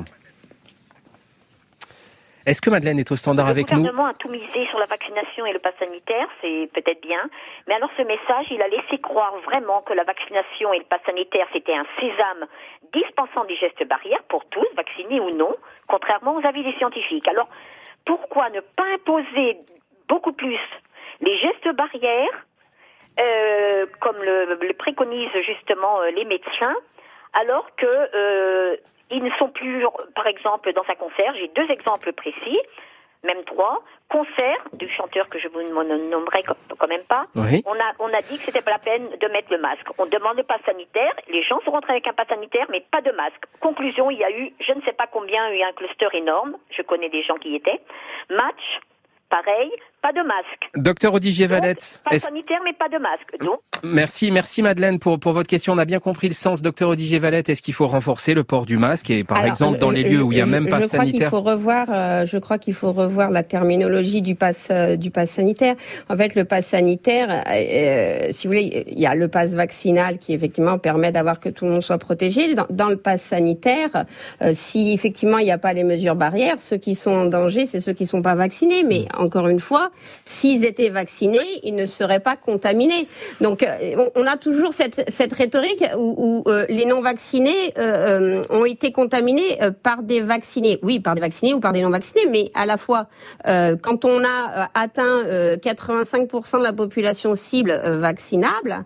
Est-ce que Madeleine est au standard avec nous ? Le gouvernement a tout misé sur la vaccination et le pass sanitaire, c'est peut-être bien. Mais alors ce message, il a laissé croire vraiment que la vaccination et le pass sanitaire, c'était un sésame dispensant des gestes barrières pour tous, vaccinés ou non, contrairement aux avis des scientifiques. Alors, pourquoi ne pas imposer beaucoup plus les gestes barrières, euh, comme le, le préconisent justement euh, les médecins, alors que euh, ils ne sont plus, par exemple, dans un concert, j'ai deux exemples précis, même trois, concert du chanteur que je vous ne nommerai quand même pas, oui. on a on a dit que c'était pas la peine de mettre le masque. On demande le pass sanitaire, les gens sont rentrés avec un pass sanitaire, mais pas de masque. Conclusion, il y a eu, je ne sais pas combien, il y a eu un cluster énorme, je connais des gens qui y étaient, match, pareil, pas de masque. Docteur Odigier Valette. Pas sanitaire, mais pas de masque. Donc. Merci, merci Madeleine pour, pour votre question. On a bien compris le sens. Docteur Odigier Valette, est-ce qu'il faut renforcer le port du masque et par Alors, exemple dans les lieux je, où il y a même je, pas je sanitaire? Crois qu'il faut revoir, euh, je crois qu'il faut revoir la terminologie du pass euh, du pass sanitaire. En fait, le pass sanitaire, euh, si vous voulez, il y a le pass vaccinal qui effectivement permet d'avoir que tout le monde soit protégé. Dans, dans le pass sanitaire, euh, si effectivement il n'y a pas les mesures barrières, ceux qui sont en danger, c'est ceux qui sont pas vaccinés. Mais encore une fois, s'ils étaient vaccinés, ils ne seraient pas contaminés. Donc, euh, on a toujours cette, cette rhétorique où, où euh, les non-vaccinés euh, euh, ont été contaminés euh, par des vaccinés. Oui, par des vaccinés ou par des non-vaccinés, mais à la fois, euh, quand on a euh, atteint euh, quatre-vingt-cinq pour cent de la population cible euh, vaccinable,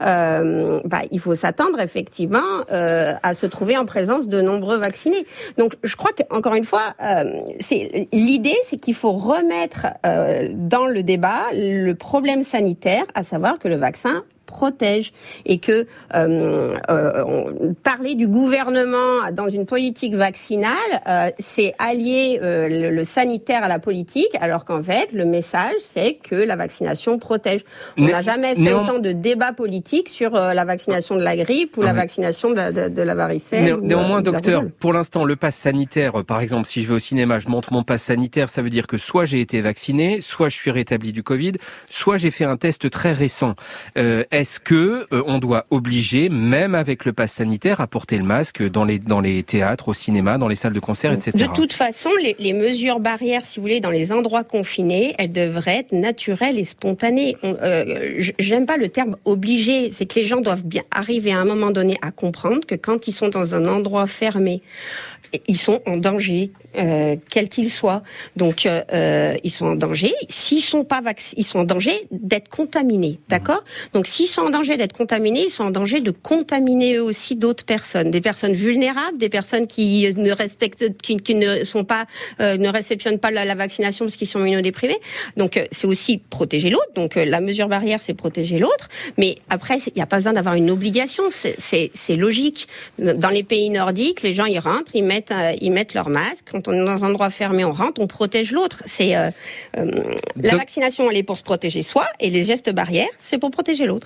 euh, bah, il faut s'attendre effectivement euh, à se trouver en présence de nombreux vaccinés. Donc, je crois qu'encore une fois, euh, c'est, l'idée, c'est qu'il faut remettre euh, dans le débat le problème sanitaire, à savoir que le vaccin protège et que euh, euh, on, parler du gouvernement dans une politique vaccinale, euh, c'est allier euh, le, le sanitaire à la politique, alors qu'en fait, le message, c'est que la vaccination protège. On n'a jamais fait Néan... autant de débats politiques sur euh, la vaccination de la grippe ou la oui. vaccination de, de, de la varicelle. Né- ou, néanmoins, ou de docteur, la pour l'instant, le pass sanitaire, par exemple, si je vais au cinéma, je montre mon pass sanitaire, ça veut dire que soit j'ai été vacciné, soit je suis rétabli du Covid, soit j'ai fait un test très récent. Euh, Est-ce que euh, on doit obliger, même avec le pass sanitaire, à porter le masque dans les dans les théâtres, au cinéma, dans les salles de concert, et cetera. De toute façon, les, les mesures barrières, si vous voulez, dans les endroits confinés, elles devraient être naturelles et spontanées. On, euh, j'aime pas le terme obligé. C'est que les gens doivent bien arriver à un moment donné à comprendre que quand ils sont dans un endroit fermé, ils sont en danger, euh, quel qu'il soit. Donc, euh, ils sont en danger. S'ils sont pas vaccinés, ils sont en danger d'être contaminés, d'accord ? Donc, s'ils sont en danger d'être contaminés, ils sont en danger de contaminer eux aussi d'autres personnes, des personnes vulnérables, des personnes qui ne respectent, qui, qui ne sont pas, euh, ne réceptionnent pas la, la vaccination parce qu'ils sont immunodéprimés. Donc, euh, c'est aussi protéger l'autre. Donc, euh, la mesure barrière, c'est protéger l'autre. Mais après, il n'y a pas besoin d'avoir une obligation. C'est, c'est, c'est logique. Dans les pays nordiques, les gens ils rentrent, ils mettent ils mettent leur masque. Quand on est dans un endroit fermé, on rentre, on protège l'autre. C'est euh, euh, la vaccination, elle est pour se protéger soi, et les gestes barrières, c'est pour protéger l'autre.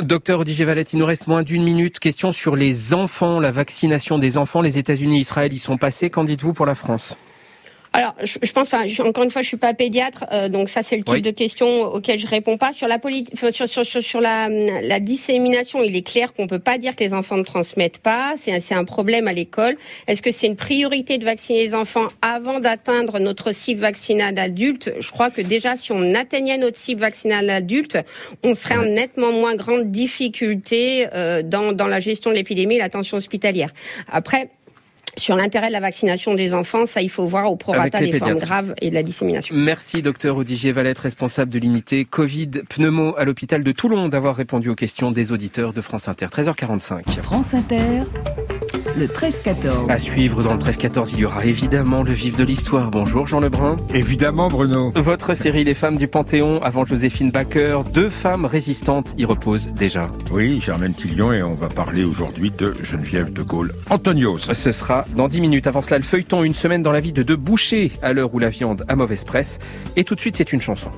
Docteur Odigé Valette, il nous reste moins d'une minute. Question sur les enfants, la vaccination des enfants. Les États-Unis, Israël, y sont passés. Qu'en dites-vous pour la France ? Alors, je, je pense, enfin, je, encore une fois, je suis pas pédiatre, euh, donc ça c'est le type oui. de question auquel je réponds pas. Sur la politique, sur, sur, sur, sur la, la dissémination, il est clair qu'on peut pas dire que les enfants ne transmettent pas. C'est, c'est un problème à l'école. Est-ce que c'est une priorité de vacciner les enfants avant d'atteindre notre cible vaccinale adulte ? Je crois que déjà, si on atteignait notre cible vaccinale adulte, on serait en nettement moins grande difficulté euh, dans, dans la gestion de l'épidémie et l'attention hospitalière. Après, sur l'intérêt de la vaccination des enfants, ça il faut voir au prorata des formes graves et de la dissémination. Merci docteur Odigé Valette, responsable de l'unité Covid Pneumo à l'hôpital de Toulon, d'avoir répondu aux questions des auditeurs de France Inter. treize heures quarante-cinq. France Inter, le treize quatorze. À suivre dans le treize quatorze, il y aura évidemment le vif de l'histoire. Bonjour Jean Lebrun. Évidemment Bruno. Votre série Les femmes du Panthéon, avant Joséphine Baker, deux femmes résistantes y reposent déjà. Oui, Germaine Tillion, et on va parler aujourd'hui de Geneviève de Gaulle-Antonios. Ce sera dans dix minutes. Avant cela, le feuilleton, une semaine dans la vie de deux bouchers à l'heure où la viande a mauvaise presse. Et tout de suite, c'est une chanson.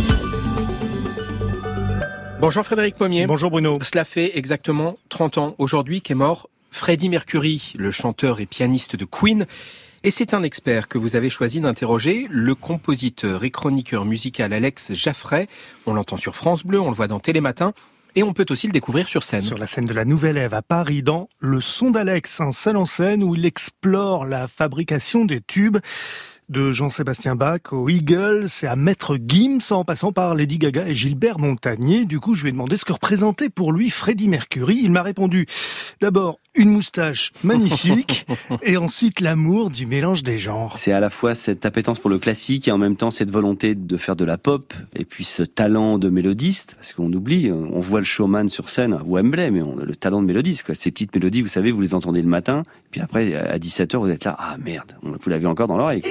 Bonjour Frédéric Pommier. Bonjour Bruno. Cela fait exactement trente ans aujourd'hui qu'est mort Freddie Mercury, le chanteur et pianiste de Queen. Et c'est un expert que vous avez choisi d'interroger, le compositeur et chroniqueur musical Alex Jaffray. On l'entend sur France Bleu, on le voit dans Télématin. Et on peut aussi le découvrir sur scène. Sur la scène de la Nouvelle Ève à Paris, dans Le Son d'Alex, un seul en scène où il explore la fabrication des tubes. De Jean-Sébastien Bach aux Eagles et à Maître Gims, en passant par Lady Gaga et Gilbert Montagnier. Du coup, je lui ai demandé ce que représentait pour lui Freddie Mercury. Il m'a répondu, d'abord, une moustache magnifique, et ensuite l'amour du mélange des genres. C'est à la fois cette appétence pour le classique et en même temps cette volonté de faire de la pop, et puis ce talent de mélodiste, parce qu'on oublie, on voit le showman sur scène à Wembley, mais on a le talent de mélodiste, quoi. Ces petites mélodies, vous savez, vous les entendez le matin, et puis après, à dix-sept heures, vous êtes là, ah merde, vous l'avez encore dans l'oreille.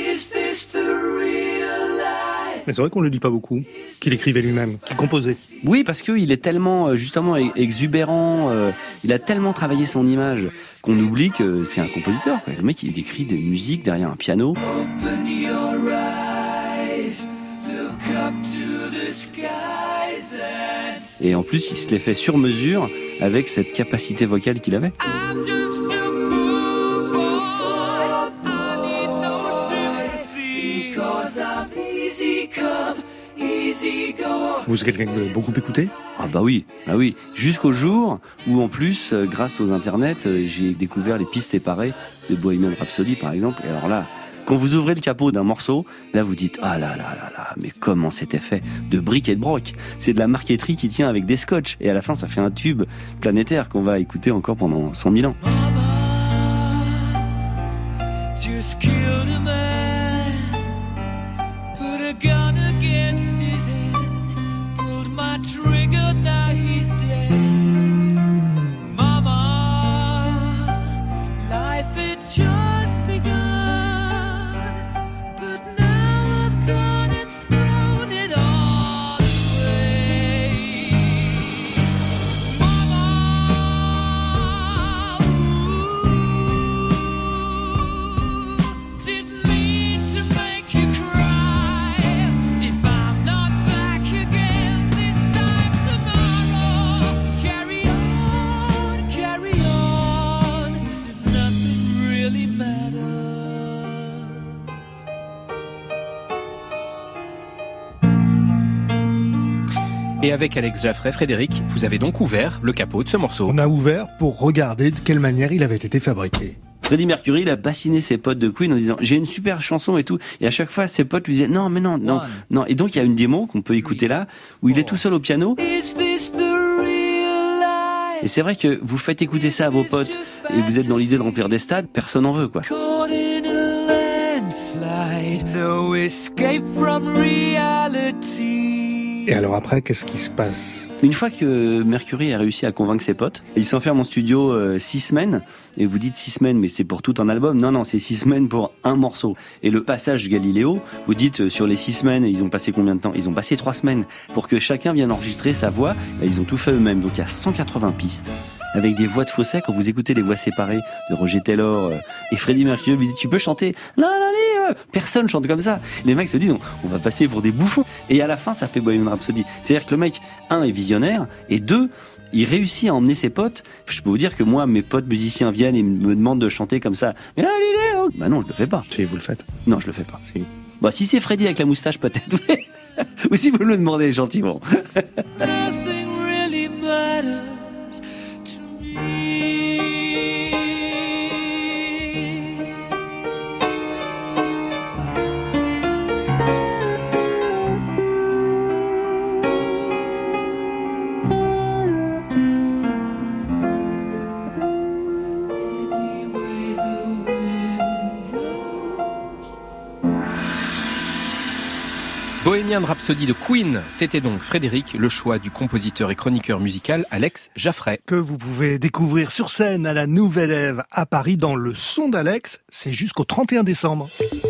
Mais c'est vrai qu'on ne le dit pas beaucoup, qu'il écrivait lui-même, qu'il composait. Oui, parce qu'il est tellement, justement, exubérant, euh, il a tellement travaillé son image qu'on oublie que c'est un compositeur, quoi. Le mec, il écrit des musiques derrière un piano. Open your eyes, look up to the skies and... Et en plus, il se les fait sur mesure avec cette capacité vocale qu'il avait. I'm just a poor boy, I need no sympathy, because I'm easy come, easy go. Vous êtes quelqu'un que vous avez beaucoup écouté ? Ah bah oui, ah oui. Jusqu'au jour où en plus, euh, grâce aux internets, euh, j'ai découvert les pistes séparées de Bohemian Rhapsody par exemple. Et alors là, quand vous ouvrez le capot d'un morceau, là vous dites ah là là là là, mais comment c'était fait de briques et de broc. C'est de la marqueterie qui tient avec des scotch et à la fin ça fait un tube planétaire qu'on va écouter encore pendant cent mille ans. Just killed a man, put a gun against his head, pulled my trigger, now he's dead. Mama, life had just begun, but now I've gone and thrown it all away. Mama, ooh, didn't mean to make you cry. If I'm not back again this time tomorrow, carry on, carry on, as if nothing really matters. Et avec Alex Jaffray, Frédéric, vous avez donc ouvert le capot de ce morceau. On a ouvert pour regarder de quelle manière il avait été fabriqué. Freddie Mercury, il a bassiné ses potes de Queen en disant j'ai une super chanson et tout. Et à chaque fois, ses potes lui disaient non, mais non, non, non. Et donc, il y a une démo qu'on peut écouter là, où il est tout seul au piano. Et c'est vrai que vous faites écouter ça à vos potes et vous êtes dans l'idée de remplir des stades, personne n'en veut, quoi. Et alors après, qu'est-ce qui se passe ? Une fois que Mercury a réussi à convaincre ses potes, il s'enferme en studio euh, six semaines. Et vous dites six semaines, mais c'est pour tout un album. Non, non, c'est six semaines pour un morceau. Et le passage Galiléo, vous dites euh, sur les six semaines, ils ont passé combien de temps ? Ils ont passé trois semaines pour que chacun vienne enregistrer sa voix. Et ils ont tout fait eux-mêmes. Donc il y a cent quatre-vingts pistes. avec des voix de fausset. Quand vous écoutez les voix séparées de Roger Taylor euh, et Freddie Mercury, lui dit tu peux chanter. Non, non, non, personne chante comme ça. Les mecs se disent on, on va passer pour des bouffons. Et à la fin, ça fait Bohemian Rhapsody. C'est-à-dire que le mec, un, est visionnaire, et deux, il réussit à emmener ses potes. Je peux vous dire que moi, mes potes musiciens viennent et me demandent de chanter comme ça. Mais allez, oh. Bah non, je le fais pas. Et vous le faites? Non, je le fais pas. Bah si c'est Freddy avec la moustache, peut-être. Ou si vous me le demandez gentiment. Nothing really matters to me. Bohemian Rhapsody de Queen, c'était donc Frédéric, le choix du compositeur et chroniqueur musical Alex Jaffray. Que vous pouvez découvrir sur scène à la Nouvelle Ève à Paris dans le son d'Alex, c'est jusqu'au trente et un décembre.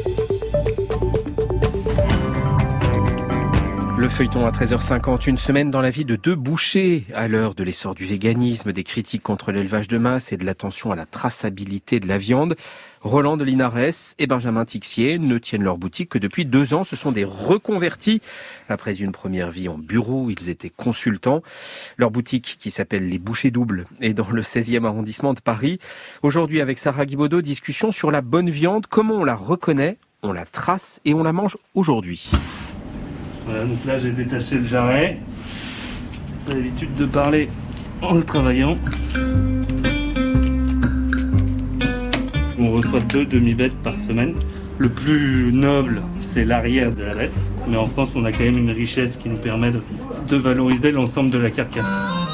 Le feuilleton à treize heures cinquante, une semaine dans la vie de deux bouchers. À l'heure de l'essor du véganisme, des critiques contre l'élevage de masse et de l'attention à la traçabilité de la viande, Roland de Linares et Benjamin Tixier ne tiennent leur boutique que depuis deux ans. Ce sont des reconvertis. Après une première vie en bureau, ils étaient consultants. Leur boutique, qui s'appelle Les Bouchers Doubles, est dans le seizième arrondissement de Paris. Aujourd'hui, avec Sarah Guibaudot, discussion sur la bonne viande, comment on la reconnaît, on la trace et on la mange aujourd'hui. Voilà, donc là j'ai détaché le jarret. J'ai l'habitude de parler en le travaillant. On reçoit deux demi-bêtes par semaine. Le plus noble, c'est l'arrière de la bête. Mais en France, on a quand même une richesse qui nous permet de, de valoriser l'ensemble de la carcasse.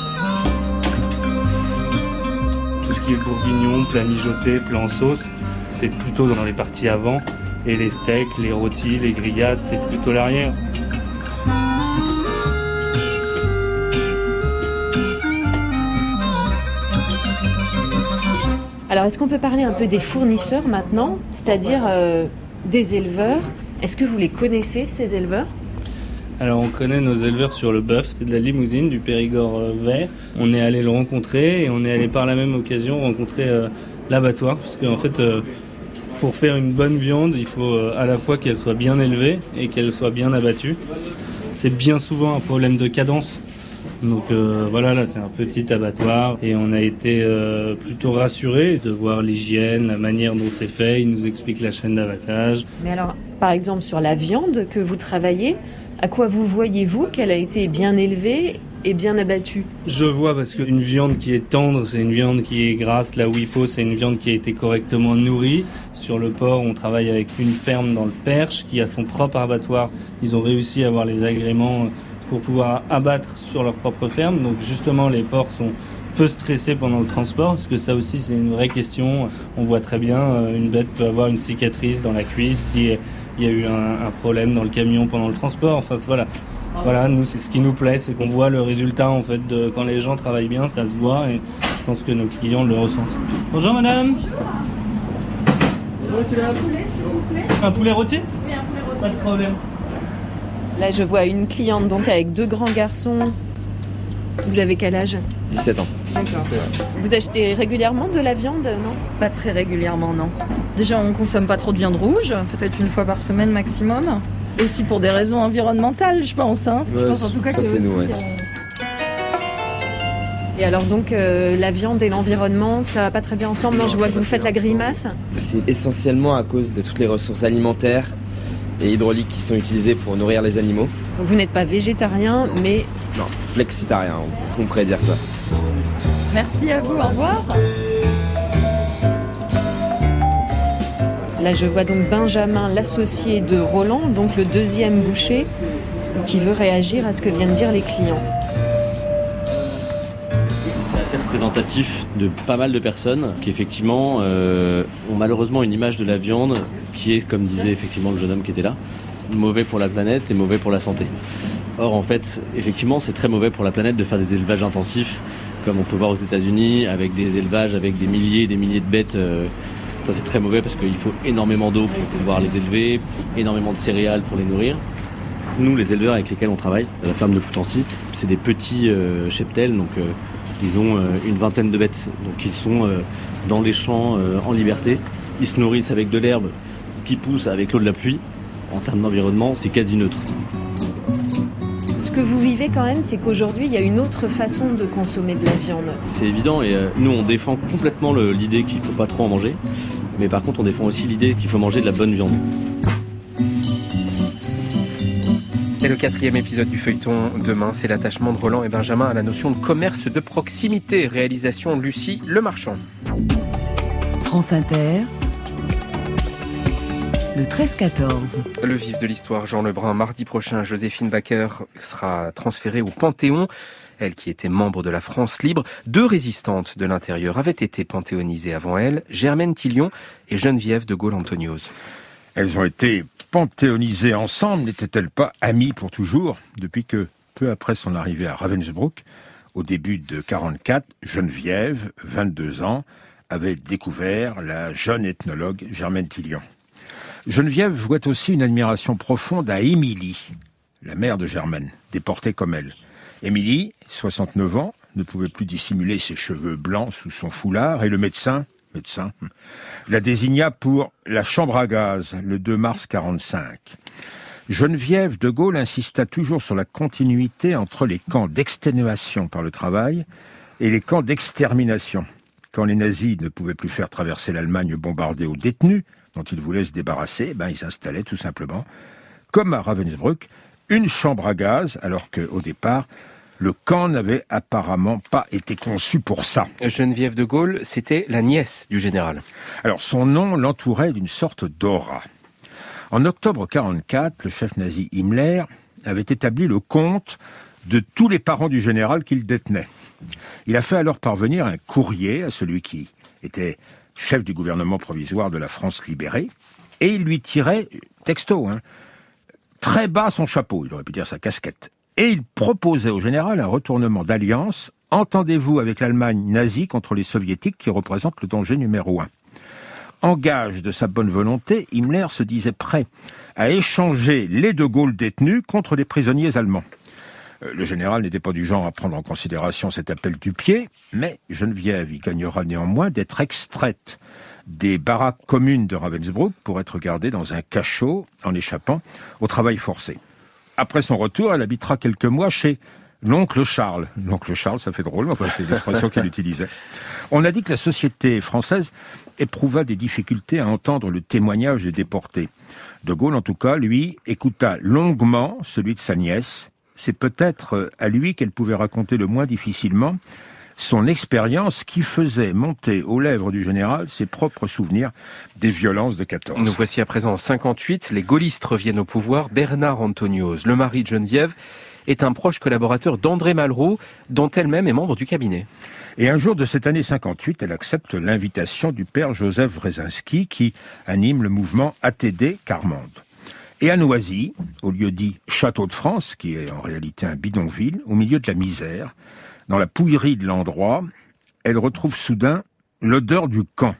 Tout ce qui est bourguignon, plat mijoté, plat en sauce, c'est plutôt dans les parties avant. Et les steaks, les rôtis, les grillades, c'est plutôt l'arrière. Alors, est-ce qu'on peut parler un peu des fournisseurs maintenant, c'est-à-dire euh, des éleveurs? Est-ce que vous les connaissez, ces éleveurs? Alors, on connaît nos éleveurs sur le bœuf, c'est de la Limousine, du Périgord euh, vert. On est allé le rencontrer et on est allé par la même occasion rencontrer euh, l'abattoir, parce qu'en fait, euh, pour faire une bonne viande, il faut euh, à la fois qu'elle soit bien élevée et qu'elle soit bien abattue. C'est bien souvent un problème de cadence. Donc euh, voilà, là c'est un petit abattoir et on a été euh, plutôt rassurés de voir l'hygiène, la manière dont c'est fait. Ils nous expliquent la chaîne d'abattage. Mais alors, par exemple, sur la viande que vous travaillez, à quoi vous voyez-vous qu'elle a été bien élevée et bien abattue? Je vois parce qu'une viande qui est tendre, c'est une viande qui est grasse. Là où il faut, c'est une viande qui a été correctement nourrie. Sur le porc, on travaille avec une ferme dans le Perche qui a son propre abattoir. Ils ont réussi à avoir les agréments pour pouvoir abattre sur leur propre ferme. Donc justement, les porcs sont peu stressés pendant le transport, parce que ça aussi, c'est une vraie question. On voit très bien, une bête peut avoir une cicatrice dans la cuisse s'il y a eu un, un problème dans le camion pendant le transport. Enfin, voilà. Voilà, nous, c'est ce qui nous plaît, c'est qu'on voit le résultat, en fait, de quand les gens travaillent bien, ça se voit, et je pense que nos clients le ressentent. Bonjour, madame. Un poulet, s'il vous plaît. Un poulet rôti? Oui, un poulet rôti. Pas de problème. Là, je vois une cliente donc avec deux grands garçons. Vous avez quel âge? dix-sept ans. D'accord. Vous achetez régulièrement de la viande, non? Pas très régulièrement, non. Déjà, on consomme pas trop de viande rouge, peut-être une fois par semaine maximum. Aussi pour des raisons environnementales, je pense. Hein. Ouais, je pense en tout cas ça, que c'est nous, ouais. Et alors donc, euh, la viande et l'environnement, ça va pas très bien ensemble? Non, je vois que vous faites la grimace. C'est essentiellement à cause de toutes les ressources alimentaires et hydrauliques qui sont utilisées pour nourrir les animaux. Donc vous n'êtes pas végétarien, mais... Non, flexitarien, on pourrait dire ça. Merci à vous, au revoir. Là, je vois donc Benjamin, l'associé de Roland, donc le deuxième boucher, qui veut réagir à ce que viennent dire les clients. C'est assez représentatif de pas mal de personnes qui, effectivement, euh, ont malheureusement une image de la viande qui est, comme disait effectivement le jeune homme qui était là, mauvais pour la planète et mauvais pour la santé. Or, en fait, effectivement, c'est très mauvais pour la planète de faire des élevages intensifs, comme on peut voir aux États-Unis, avec des élevages avec des milliers et des milliers de bêtes. Euh, ça, c'est très mauvais parce qu'il faut énormément d'eau pour pouvoir les élever, énormément de céréales pour les nourrir. Nous, les éleveurs avec lesquels on travaille, à la ferme de Coutancy, c'est des petits euh, cheptels, donc euh, Ils ont euh, une vingtaine de bêtes, donc ils sont euh, dans les champs euh, en liberté. Ils se nourrissent avec de l'herbe qui pousse avec l'eau de la pluie. En termes d'environnement, c'est quasi neutre. Ce que vous vivez quand même, c'est qu'aujourd'hui, il y a une autre façon de consommer de la viande. C'est évident, et euh, nous on défend complètement le, l'idée qu'il ne faut pas trop en manger. Mais par contre, on défend aussi l'idée qu'il faut manger de la bonne viande. Et le quatrième épisode du feuilleton demain, c'est l'attachement de Roland et Benjamin à la notion de commerce de proximité. Réalisation Lucie Lemarchand. France Inter, le treize quatorze. Le vif de l'histoire, Jean Lebrun. Mardi prochain, Joséphine Baker sera transférée au Panthéon. Elle qui était membre de la France libre. Deux résistantes de l'intérieur avaient été panthéonisées avant elle, Germaine Tillion et Geneviève de Gaulle-Antonios. Elles ont été panthéonisées ensemble, n'étaient-elles pas amies pour toujours? Depuis que, peu après son arrivée à Ravensbrück, au début de quarante-quatre, Geneviève, vingt-deux ans, avait découvert la jeune ethnologue Germaine Tillion. Geneviève vouait aussi une admiration profonde à Émilie, la mère de Germaine, déportée comme elle. Émilie, soixante-neuf ans, ne pouvait plus dissimuler ses cheveux blancs sous son foulard, et le médecin, médecin, la désigna pour la chambre à gaz le deux mars quarante-cinq. Geneviève de Gaulle insista toujours sur la continuité entre les camps d'exténuation par le travail et les camps d'extermination. Quand les nazis ne pouvaient plus faire traverser l'Allemagne bombardée aux détenus, dont ils voulaient se débarrasser, ben ils installaient tout simplement, comme à Ravensbrück, une chambre à gaz, alors qu'au départ, le camp n'avait apparemment pas été conçu pour ça. Geneviève de Gaulle, c'était la nièce du général. Alors, son nom l'entourait d'une sorte d'aura. En octobre quarante-quatre, le chef nazi Himmler avait établi le compte de tous les parents du général qu'il détenait. Il a fait alors parvenir un courrier à celui qui était chef du gouvernement provisoire de la France libérée, et il lui tirait, texto, hein, très bas son chapeau, il aurait pu dire sa casquette. Et il proposait au général un retournement d'alliance. Entendez-vous avec l'Allemagne nazie contre les soviétiques qui représentent le danger numéro un. En gage de sa bonne volonté, Himmler se disait prêt à échanger les de Gaulle détenus contre les prisonniers allemands. Le général n'était pas du genre à prendre en considération cet appel du pied, mais Geneviève y gagnera néanmoins d'être extraite des baraques communes de Ravensbrück pour être gardée dans un cachot en échappant au travail forcé. Après son retour, elle habitera quelques mois chez l'oncle Charles. L'oncle Charles, ça fait drôle, mais enfin, c'est l'expression qu'elle utilisait. On a dit que la société française éprouva des difficultés à entendre le témoignage des déportés. De Gaulle, en tout cas, lui, écouta longuement celui de sa nièce. C'est peut-être à lui qu'elle pouvait raconter le moins difficilement son expérience qui faisait monter aux lèvres du général ses propres souvenirs des violences de quatorze. Nous voici à présent en cinquante-huit, les gaullistes reviennent au pouvoir. Bernard Antonios, le mari de Geneviève, est un proche collaborateur d'André Malraux, dont elle-même est membre du cabinet. Et un jour de cette année cinquante-huit, elle accepte l'invitation du père Joseph Wresinski qui anime le mouvement A T D Carmande. Et à Noisy, au lieu dit Château de France, qui est en réalité un bidonville, au milieu de la misère, dans la pouillerie de l'endroit, elle retrouve soudain l'odeur du camp.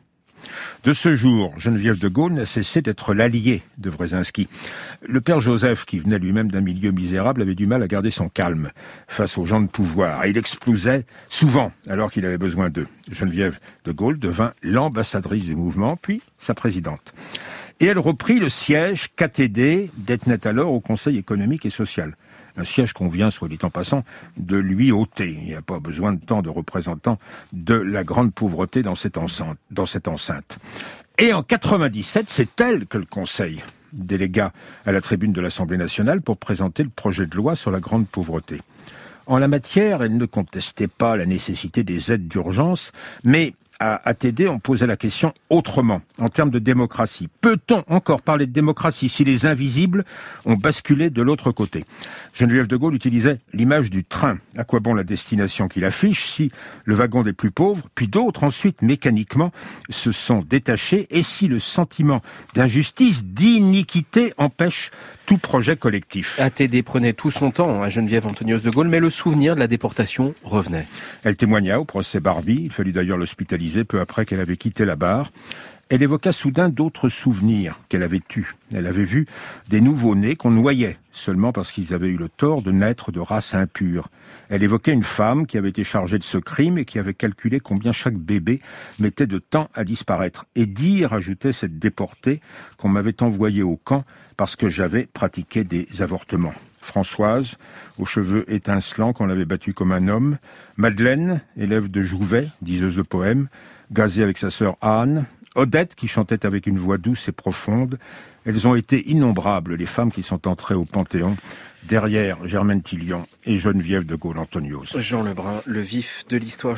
De ce jour, Geneviève de Gaulle n'a cessé d'être l'alliée de Wresinski. Le père Joseph, qui venait lui-même d'un milieu misérable, avait du mal à garder son calme face aux gens de pouvoir. Et il explosait souvent, alors qu'il avait besoin d'eux. Geneviève de Gaulle devint l'ambassadrice du mouvement, puis sa présidente. Et elle reprit le siège qu'A T D détenait alors au Conseil économique et social. Un siège qu'on vient, soit dit en passant, de lui ôter. Il n'y a pas besoin de tant de représentants de la grande pauvreté dans cette enceinte. Dans cette enceinte. Et en quatre-vingt-dix-sept, c'est elle que le Conseil délégua à la tribune de l'Assemblée nationale pour présenter le projet de loi sur la grande pauvreté. En la matière, elle ne contestait pas la nécessité des aides d'urgence, mais à A T D, on posait la question autrement, en termes de démocratie. Peut-on encore parler de démocratie si les invisibles ont basculé de l'autre côté? Geneviève de Gaulle utilisait l'image du train. À quoi bon la destination qu'il affiche si le wagon des plus pauvres, puis d'autres ensuite mécaniquement se sont détachés, et si le sentiment d'injustice, d'iniquité empêche tout projet collectif. A T D prenait tout son temps à Geneviève Antonios de Gaulle, mais le souvenir de la déportation revenait. Elle témoigna au procès Barbie, il fallut d'ailleurs l'hospitaliser peu après qu'elle avait quitté la barre. Elle évoqua soudain d'autres souvenirs qu'elle avait eus. Elle avait vu des nouveau-nés qu'on noyait, seulement parce qu'ils avaient eu le tort de naître de race impure. Elle évoquait une femme qui avait été chargée de ce crime et qui avait calculé combien chaque bébé mettait de temps à disparaître. Et dire, ajoutait cette déportée, qu'on m'avait envoyée au camp parce que j'avais pratiqué des avortements. Françoise, aux cheveux étincelants qu'on l'avait battue comme un homme. Madeleine, élève de Jouvet, diseuse de poèmes, gazée avec sa sœur Anne. Odette, qui chantait avec une voix douce et profonde. Elles ont été innombrables, les femmes qui sont entrées au Panthéon, derrière Germaine Tillion et Geneviève de Gaulle-Antonios. Jean Lebrun, le vif de l'histoire.